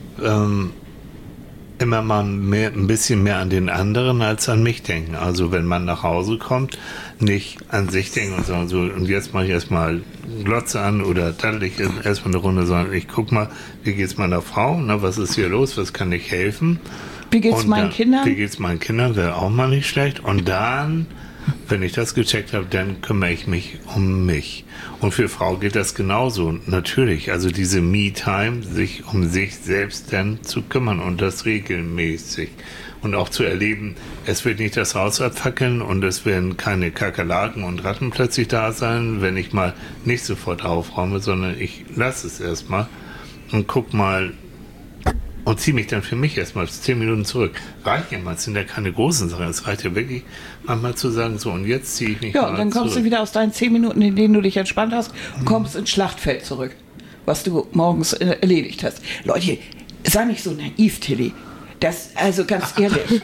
immer mal ein bisschen mehr an den anderen als an mich denken. Also wenn man nach Hause kommt, nicht an sich denken und sagen, so, und jetzt mache ich erstmal Glotze an oder daddel ich erstmal eine Runde, sondern ich guck mal, wie geht's meiner Frau, was ist hier los, was kann ich helfen? Wie geht's meinen Kindern? Wie geht's meinen Kindern, wäre auch mal nicht schlecht. Und dann, wenn ich das gecheckt habe, dann kümmere ich mich um mich. Und für Frau geht das genauso. Natürlich, also diese Me-Time, sich um sich selbst dann zu kümmern und das regelmäßig. Und auch zu erleben, es wird nicht das Haus abfackeln und es werden keine Kakerlaken und Ratten plötzlich da sein, wenn ich mal nicht sofort aufräume, sondern ich lasse es erstmal und guck mal und ziehe mich dann für mich erstmal 10 Minuten zurück. Reicht ja mal, es sind ja keine großen Sachen. Es reicht ja wirklich manchmal zu sagen, so und jetzt ziehe ich mich mal und dann kommst du wieder aus deinen 10 Minuten, in denen du dich entspannt hast und kommst ins Schlachtfeld zurück, was du morgens erledigt hast. Leute, sei nicht so naiv, Tilly. Also ganz ehrlich.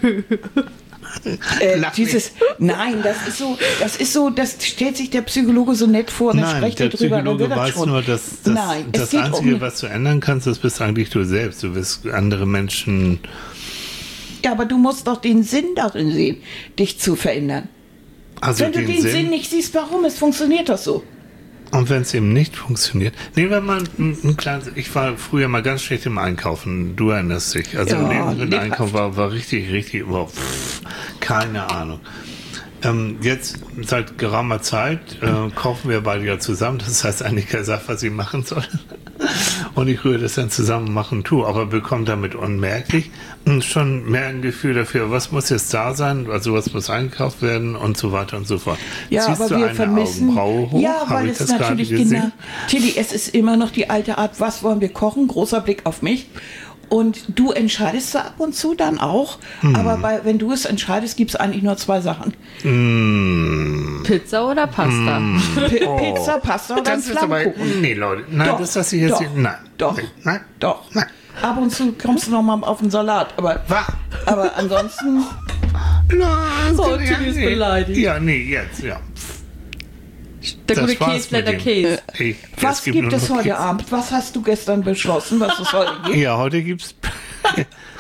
Das stellt sich der Psychologe so nett vor und dann spricht er drüber. Der Psychologe weiß nur, dass das Einzige, was du ändern kannst, das bist eigentlich du selbst. Du wirst andere Menschen... Ja, aber du musst doch den Sinn darin sehen, dich zu verändern. Also wenn du den Sinn nicht siehst, warum? Es funktioniert doch so. Und wenn es eben nicht funktioniert, nehmen wir mal ein kleines, ich war früher mal ganz schlecht im Einkaufen, du erinnerst dich. Also im Einkauf war richtig, keine Ahnung. Jetzt seit geraumer Zeit kaufen wir beide ja zusammen, das heißt Annika sagt, was sie machen soll. Und ich rühre das dann zusammen machen tue, aber bekomme damit unmerklich schon mehr ein Gefühl dafür, was muss jetzt da sein, also was muss eingekauft werden und so weiter und so fort. Ja, ziehst aber du wir eine vermissen, Augenbraue hoch? Ja, weil es natürlich genau, Tilly, es ist immer noch die alte Art, was wollen wir kochen, großer Blick auf mich. Und du entscheidest ab und zu dann auch, aber wenn du es entscheidest, gibt es eigentlich nur 2 Sachen. Pizza oder Pasta? Pizza, Pasta oder ein Flammkuchen. Nee, Leute, nein, doch, das lasse ich jetzt nicht. Nein. Doch. Ab und zu kommst du noch mal auf den Salat, aber ansonsten... Tilly ist beleidigt. Ja, nee, jetzt, ja. Der gute Käse, der Käse. Was gibt es heute Abend? Was hast du gestern beschlossen, was es heute gibt? Ja, heute gibt's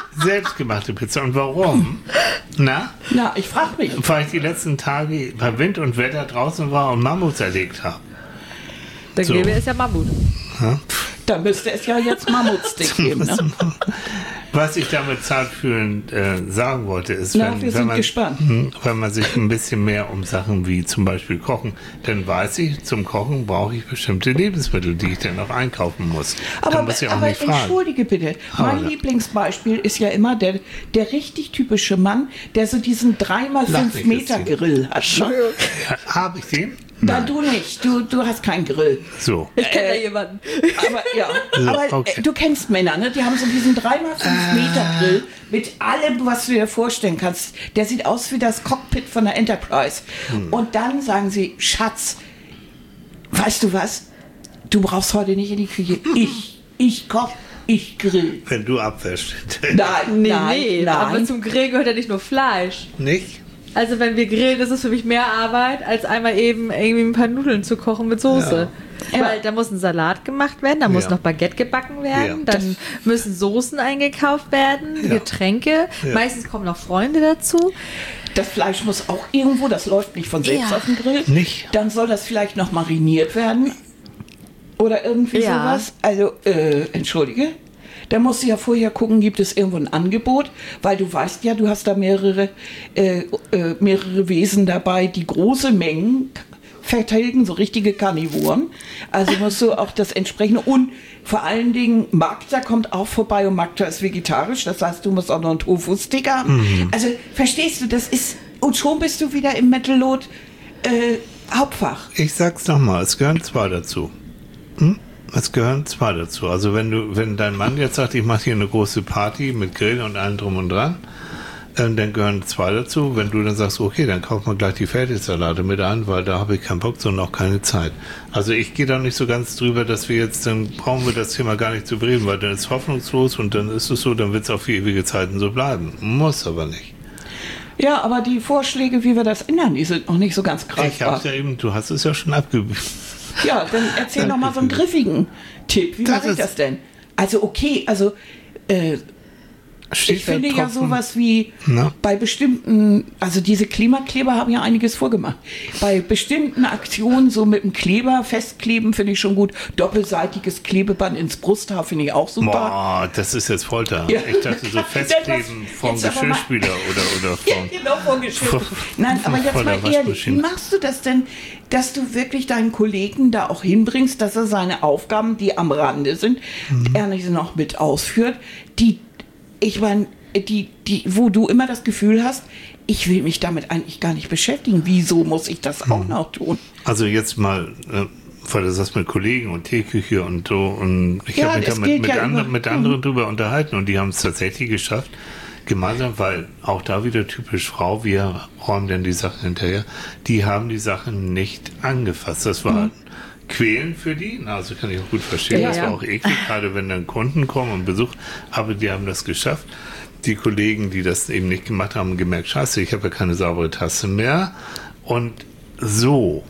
selbstgemachte Pizza. Und warum? Na, ich frage mich. weil ich die letzten Tage bei Wind und Wetter draußen war und Mammuts erlegt habe. Der So. Gräbe ist ja Mammut. Ja? Da müsste es ja jetzt Mammutstick geben. Ne? Was ich damit zartfühlend sagen wollte, ist, Wir sind gespannt. Wenn man sich ein bisschen mehr um Sachen wie zum Beispiel Kochen, dann weiß ich, zum Kochen brauche ich bestimmte Lebensmittel, die ich dann auch einkaufen muss. Aber, muss ich auch aber nicht fragen. entschuldige bitte, mein Aber- Lieblingsbeispiel ist ja immer der richtig typische Mann, der so diesen 3x5 Lach nicht, Meter Christine. Grill hat. Ne? Ja, habe ich den? Nein, du nicht. Du hast keinen Grill. So. Ich kenne da jemanden. Aber ja, So, aber okay. du kennst Männer, ne? Die haben so diesen 3x5 Meter Grill mit allem, was du dir vorstellen kannst. Der sieht aus wie das Cockpit von der Enterprise. Und dann sagen sie, Schatz, weißt du was? Du brauchst heute nicht in die Küche. Ich koch, ich grill. Wenn du abwäschst. Nein, Aber nein. zum Grill gehört ja nicht nur Fleisch. Nicht? Also wenn wir grillen, ist es für mich mehr Arbeit, als einmal eben irgendwie ein paar Nudeln zu kochen mit Soße. Ja. Weil da muss ein Salat gemacht werden, da muss Ja. noch Baguette gebacken werden, Ja. dann müssen Soßen eingekauft werden, Ja. Getränke, Ja. meistens kommen noch Freunde dazu. Das Fleisch muss auch irgendwo, das läuft nicht von selbst Ja. auf den Grill. Nicht. Dann soll das vielleicht noch mariniert werden. Oder irgendwie Ja. sowas. Also, entschuldige. Da musst du ja vorher gucken, gibt es irgendwo ein Angebot, weil du weißt ja, du hast da mehrere Wesen dabei, die große Mengen vertilgen, so richtige Karnivoren. Also musst du auch das entsprechende und vor allen Dingen Magda kommt auch vorbei und Magda ist vegetarisch, das heißt, du musst auch noch einen Tofu-Stick haben. Also verstehst du, das ist und schon bist du wieder im Metal-Lot Hauptfach. Ich sag's nochmal, es gehören zwei dazu. Es gehören zwei dazu. Also wenn dein Mann jetzt sagt, ich mache hier eine große Party mit Grill und allem drum und dran, dann gehören zwei dazu. Wenn du dann sagst, okay, dann kauft man gleich die Fertigsalate mit an, weil da habe ich keinen Bock, sondern auch keine Zeit. Also ich gehe da nicht so ganz drüber, dass wir jetzt, dann brauchen wir das Thema gar nicht zu bereden, weil dann ist es hoffnungslos und dann ist es so, dann wird es auf ewige Zeiten so bleiben. Muss aber nicht. Ja, aber die Vorschläge, wie wir das ändern, die sind noch nicht so ganz Ich greifbar. hab's ja eben, du hast es ja schon abgebildet. Ja, dann erzähl noch mal so einen griffigen Tipp. Wie Das mache ich ist- das denn? Also okay, also ich finde ja sowas wie Na? bei bestimmten, also diese Klimakleber haben ja einiges vorgemacht. Bei bestimmten Aktionen so mit dem Kleber festkleben finde ich schon gut. Doppelseitiges Klebeband ins Brusthaar finde ich auch super. Boah, das ist jetzt Folter. Ja. Ich dachte so festkleben vom Jetzt aber mal- Geschirrspüler oder Ja, vom... genau, von Geschirr. Nein, aber jetzt Von mal der ehrlich, wie Waschmaschine. machst du das denn, dass du wirklich deinen Kollegen da auch hinbringst, dass er seine Aufgaben, die am Rande sind, er nicht noch mit ausführt, wo du immer das Gefühl hast, ich will mich damit eigentlich gar nicht beschäftigen. Wieso muss ich das auch noch tun? Also jetzt mal, weil du sagst mit Kollegen und Teeküche und so, und ich Ja, habe mich das da geht ja mit anderen drüber unterhalten und die haben es tatsächlich geschafft, gemeinsam, weil auch da wieder typisch Frau, wir räumen dann die Sachen hinterher, die haben die Sachen nicht angefasst. Das war quälend für die, also kann ich auch gut verstehen, Ja, das ja. war auch eklig, gerade wenn dann Kunden kommen und Besuch, aber die haben das geschafft. Die Kollegen, die das eben nicht gemacht haben, haben gemerkt, scheiße, ich habe ja keine saubere Tasse mehr. Und so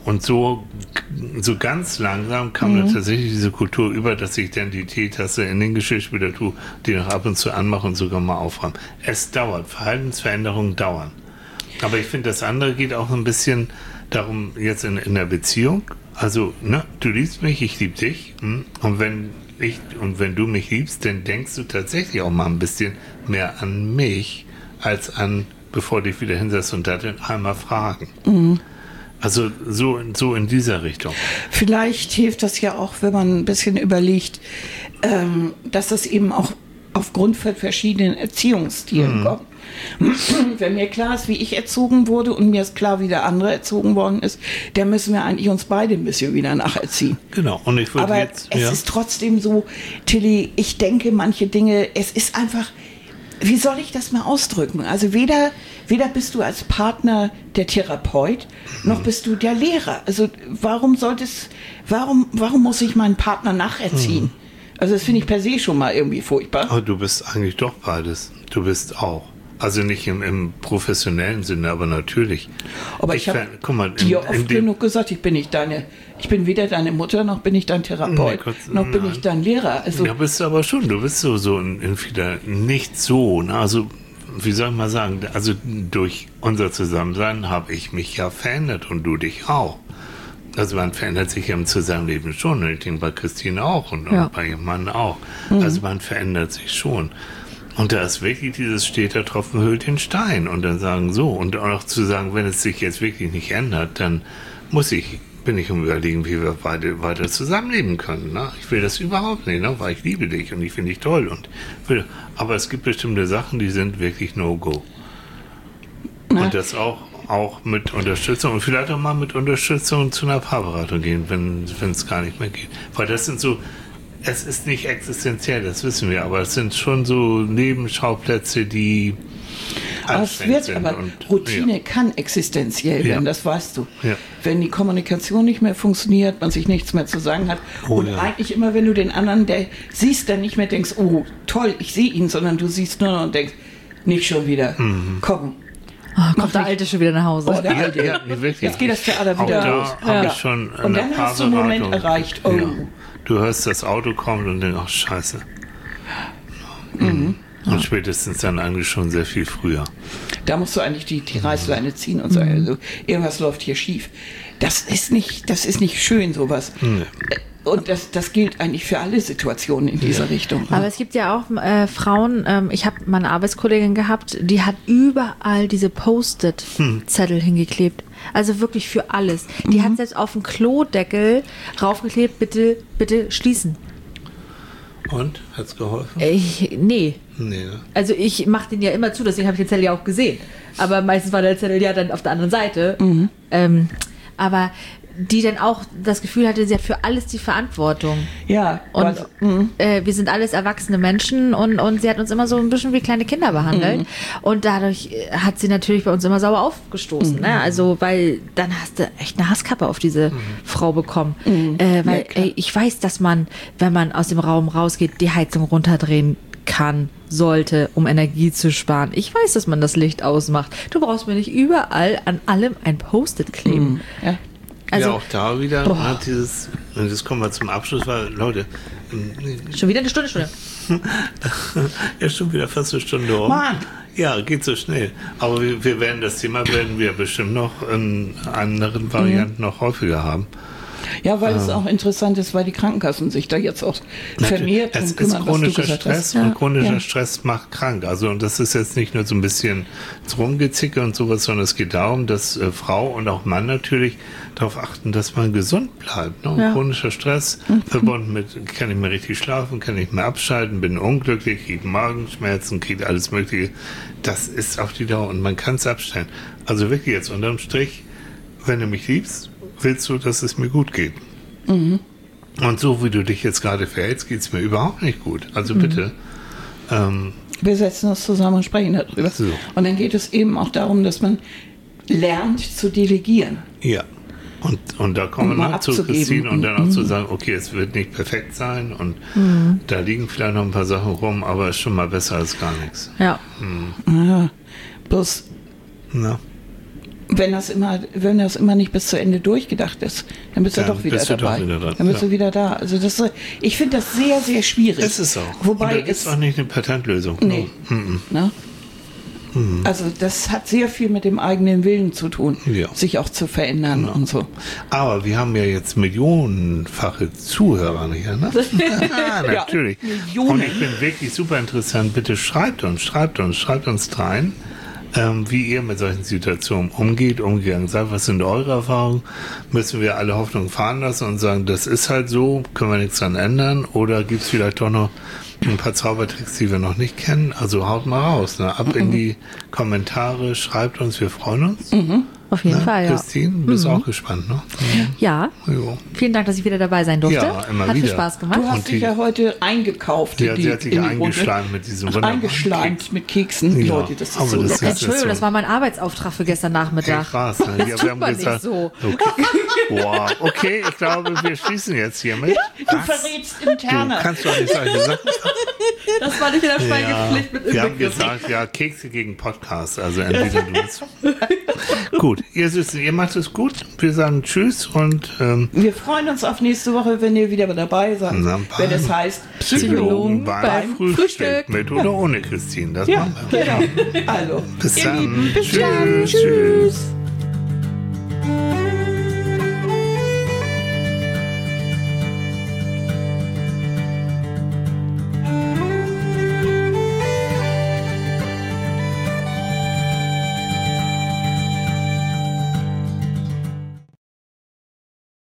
ganz langsam kam dann tatsächlich diese Kultur über, dass ich dann die Teetasse in den Geschirrspüler tue, die noch ab und zu anmache und sogar mal aufräume. Es dauert, Verhaltensveränderungen dauern. Aber ich finde, das andere geht auch ein bisschen darum, jetzt in der Beziehung, also, ne, du liebst mich, ich liebe dich, und wenn du mich liebst, dann denkst du tatsächlich auch mal ein bisschen mehr an mich, als an, bevor du dich wieder hinsetzt und dann einmal fragen. Also so in dieser Richtung. Vielleicht hilft das ja auch, wenn man ein bisschen überlegt, dass das eben auch aufgrund von verschiedenen Erziehungsstilen kommt. Wenn mir klar ist, wie ich erzogen wurde und mir ist klar, wie der andere erzogen worden ist, dann müssen wir eigentlich uns beide ein bisschen wieder nacherziehen. Genau. Und ich würde Aber jetzt... es ist trotzdem so, Tilly, ich denke manche Dinge, es ist einfach, wie soll ich das mal ausdrücken? Also weder bist du als Partner der Therapeut, noch bist du der Lehrer. Also warum muss ich meinen Partner nacherziehen? Also das finde ich per se schon mal irgendwie furchtbar. Aber du bist eigentlich doch beides. Du bist auch Also nicht im professionellen Sinne, aber natürlich. Aber ich habe guck mal, dir oft genug gesagt, ich bin weder deine Mutter, noch bin ich dein Therapeut, noch bin ich dein Lehrer. Also, ja, bist du aber schon, du bist so in vieler, nicht so, ne? Also, wie soll ich mal sagen, also durch unser Zusammensein habe ich mich ja verändert und du dich auch. Also man verändert sich ja im Zusammenleben schon. Und ich denke bei Christine auch und bei ihrem Mann auch. Also man verändert sich schon. Und da ist wirklich dieses steter Tropfen höhlt den Stein. Und dann sagen so. Und auch zu sagen, wenn es sich jetzt wirklich nicht ändert, dann bin ich überlegen, wie wir weiter zusammenleben können. Ne? Ich will das überhaupt nicht, ne? Weil ich liebe dich und ich finde dich toll. Aber es gibt bestimmte Sachen, die sind wirklich No-Go. Und das auch mit Unterstützung und vielleicht auch mal mit Unterstützung zu einer Paarberatung gehen, wenn es gar nicht mehr geht. Weil das sind so, es ist nicht existenziell, das wissen wir, aber es sind schon so Nebenschauplätze, die anstrengend sind. Aber Routine kann existenziell werden, das weißt du. Ja. Wenn die Kommunikation nicht mehr funktioniert, man sich nichts mehr zu sagen hat und eigentlich immer, wenn du den anderen siehst, dann nicht mehr denkst, oh toll, ich sehe ihn, sondern du siehst nur noch und denkst, nicht schon wieder, komm. Oh, kommt der Alte schon wieder nach Hause. Oh, der Alte. Ja, wirklich. Jetzt geht das Theater wieder los. Ich schon und dann hast du einen Moment erreicht. Oh. Ja. Du hörst, das Auto kommt und denkst, ach scheiße. Und spätestens dann eigentlich schon sehr viel früher. Da musst du eigentlich die Reißleine ziehen und sagen, also, irgendwas läuft hier schief. Das ist nicht schön, sowas. Nee. Und das gilt eigentlich für alle Situationen in dieser Richtung. Aber es gibt ja auch Frauen, ich habe mal eine Arbeitskollegin gehabt, die hat überall diese Post-it-Zettel hingeklebt. Also wirklich für alles. Die hat selbst auf den Klodeckel raufgeklebt, bitte, bitte schließen. Und? Hat's geholfen? Nee. Ne? Also ich mache den ja immer zu, deswegen habe ich den Zettel ja auch gesehen. Aber meistens war der Zettel ja dann auf der anderen Seite. Aber die dann auch das Gefühl hatte, sie hat für alles die Verantwortung. Ja. Und wir sind alles erwachsene Menschen und sie hat uns immer so ein bisschen wie kleine Kinder behandelt. Und dadurch hat sie natürlich bei uns immer sauer aufgestoßen. Ne? Also, weil dann hast du echt eine Hasskappe auf diese Frau bekommen. Weil ich weiß, dass man, wenn man aus dem Raum rausgeht, die Heizung runterdrehen sollte, um Energie zu sparen. Ich weiß, dass man das Licht ausmacht. Du brauchst mir nicht überall an allem ein Post-it kleben. Ja. Also, auch da wieder das kommen wir zum Abschluss, weil Leute... Schon wieder eine Stunde. Ja, schon wieder fast eine Stunde rum. Mann! Ja, geht so schnell. Aber das Thema werden wir bestimmt noch in anderen Varianten noch häufiger haben. Ja, weil es auch interessant ist, weil die Krankenkassen sich da jetzt auch vermehrt es kümmern, ist chronischer Stress und chronischer Ja. Stress macht krank. Also und das ist jetzt nicht nur so ein bisschen Rumgezicke und sowas, sondern es geht darum, dass Frau und auch Mann natürlich darauf achten, dass man gesund bleibt. Ne? Ja. Chronischer Stress verbunden mit, kann ich mehr richtig schlafen, kann ich mehr abschalten, bin unglücklich, kriege Magenschmerzen, kriege alles Mögliche. Das ist auf die Dauer und man kann es abstellen. Also wirklich jetzt unterm Strich, wenn du mich liebst, willst du, dass es mir gut geht. Und so wie du dich jetzt gerade verhältst, geht es mir überhaupt nicht gut. Also bitte. Wir setzen uns zusammen und sprechen darüber. So. Und dann geht es eben auch darum, dass man lernt zu delegieren. Ja. Und da kommen wir noch zu abzugeben. Christine und dann auch zu sagen, okay, es wird nicht perfekt sein und da liegen vielleicht noch ein paar Sachen rum, aber ist schon mal besser als gar nichts. Ja. Ja, bloß Na? wenn das immer nicht bis zu Ende durchgedacht ist, dann bist du Dann doch wieder bist du dabei. doch wieder dran, dann bist ja. du wieder da. Also ich finde das sehr, sehr schwierig. Es ist auch. Wobei und da gibt es auch nicht eine Patentlösung. Nee. Ne? Also das hat sehr viel mit dem eigenen Willen zu tun, sich auch zu verändern und so. Aber wir haben ja jetzt millionenfache Zuhörer hier, ne? Ja, natürlich. Ja, Millionen. Und ich bin wirklich super interessant. Bitte schreibt uns rein, wie ihr mit solchen Situationen umgegangen seid. Was sind eure Erfahrungen? Müssen wir alle Hoffnung fahren lassen und sagen, das ist halt so, können wir nichts dran ändern? Oder gibt es vielleicht doch noch ein paar Zaubertricks, die wir noch nicht kennen? Also haut mal raus, ne? Ab in die Kommentare, schreibt uns, wir freuen uns. Auf jeden Fall, ja. Christine, bist auch gespannt, ne? Ja. Jo. Vielen Dank, dass ich wieder dabei sein durfte. Ja, immer hat wieder. viel Spaß gemacht. Du hast dich ja heute eingekauft. Ja, sie hat sich in die Runde. eingeschleimt mit diesem wunderbaren Eingeschleimt Keks. mit Keksen. Ja, Leute, das ist aber so das lecker. ist- Entschuldigung, das war mein Arbeitsauftrag für gestern Nachmittag. Echt krass, ne? Das Ja, tut man nicht so. Okay. Wow. Okay, ich glaube, wir schließen jetzt hiermit. Du verrätst interner. Du kannst doch nicht solche Sachen sagen. Das war nicht in der Schweigepflicht mit wir haben inbegriffen. gesagt, ja, Kekse gegen Podcast. Also entweder du bist. Gut, ihr macht es gut. Wir sagen Tschüss und Wir freuen uns auf nächste Woche, wenn ihr wieder dabei seid. Wenn es heißt Psychologen Psychologen beim Frühstück. Mit oder ohne Christine. Das Ja, machen wir. genau. Also, Bis ihr dann. Lieben, bis Tschüss. dann. Tschüss.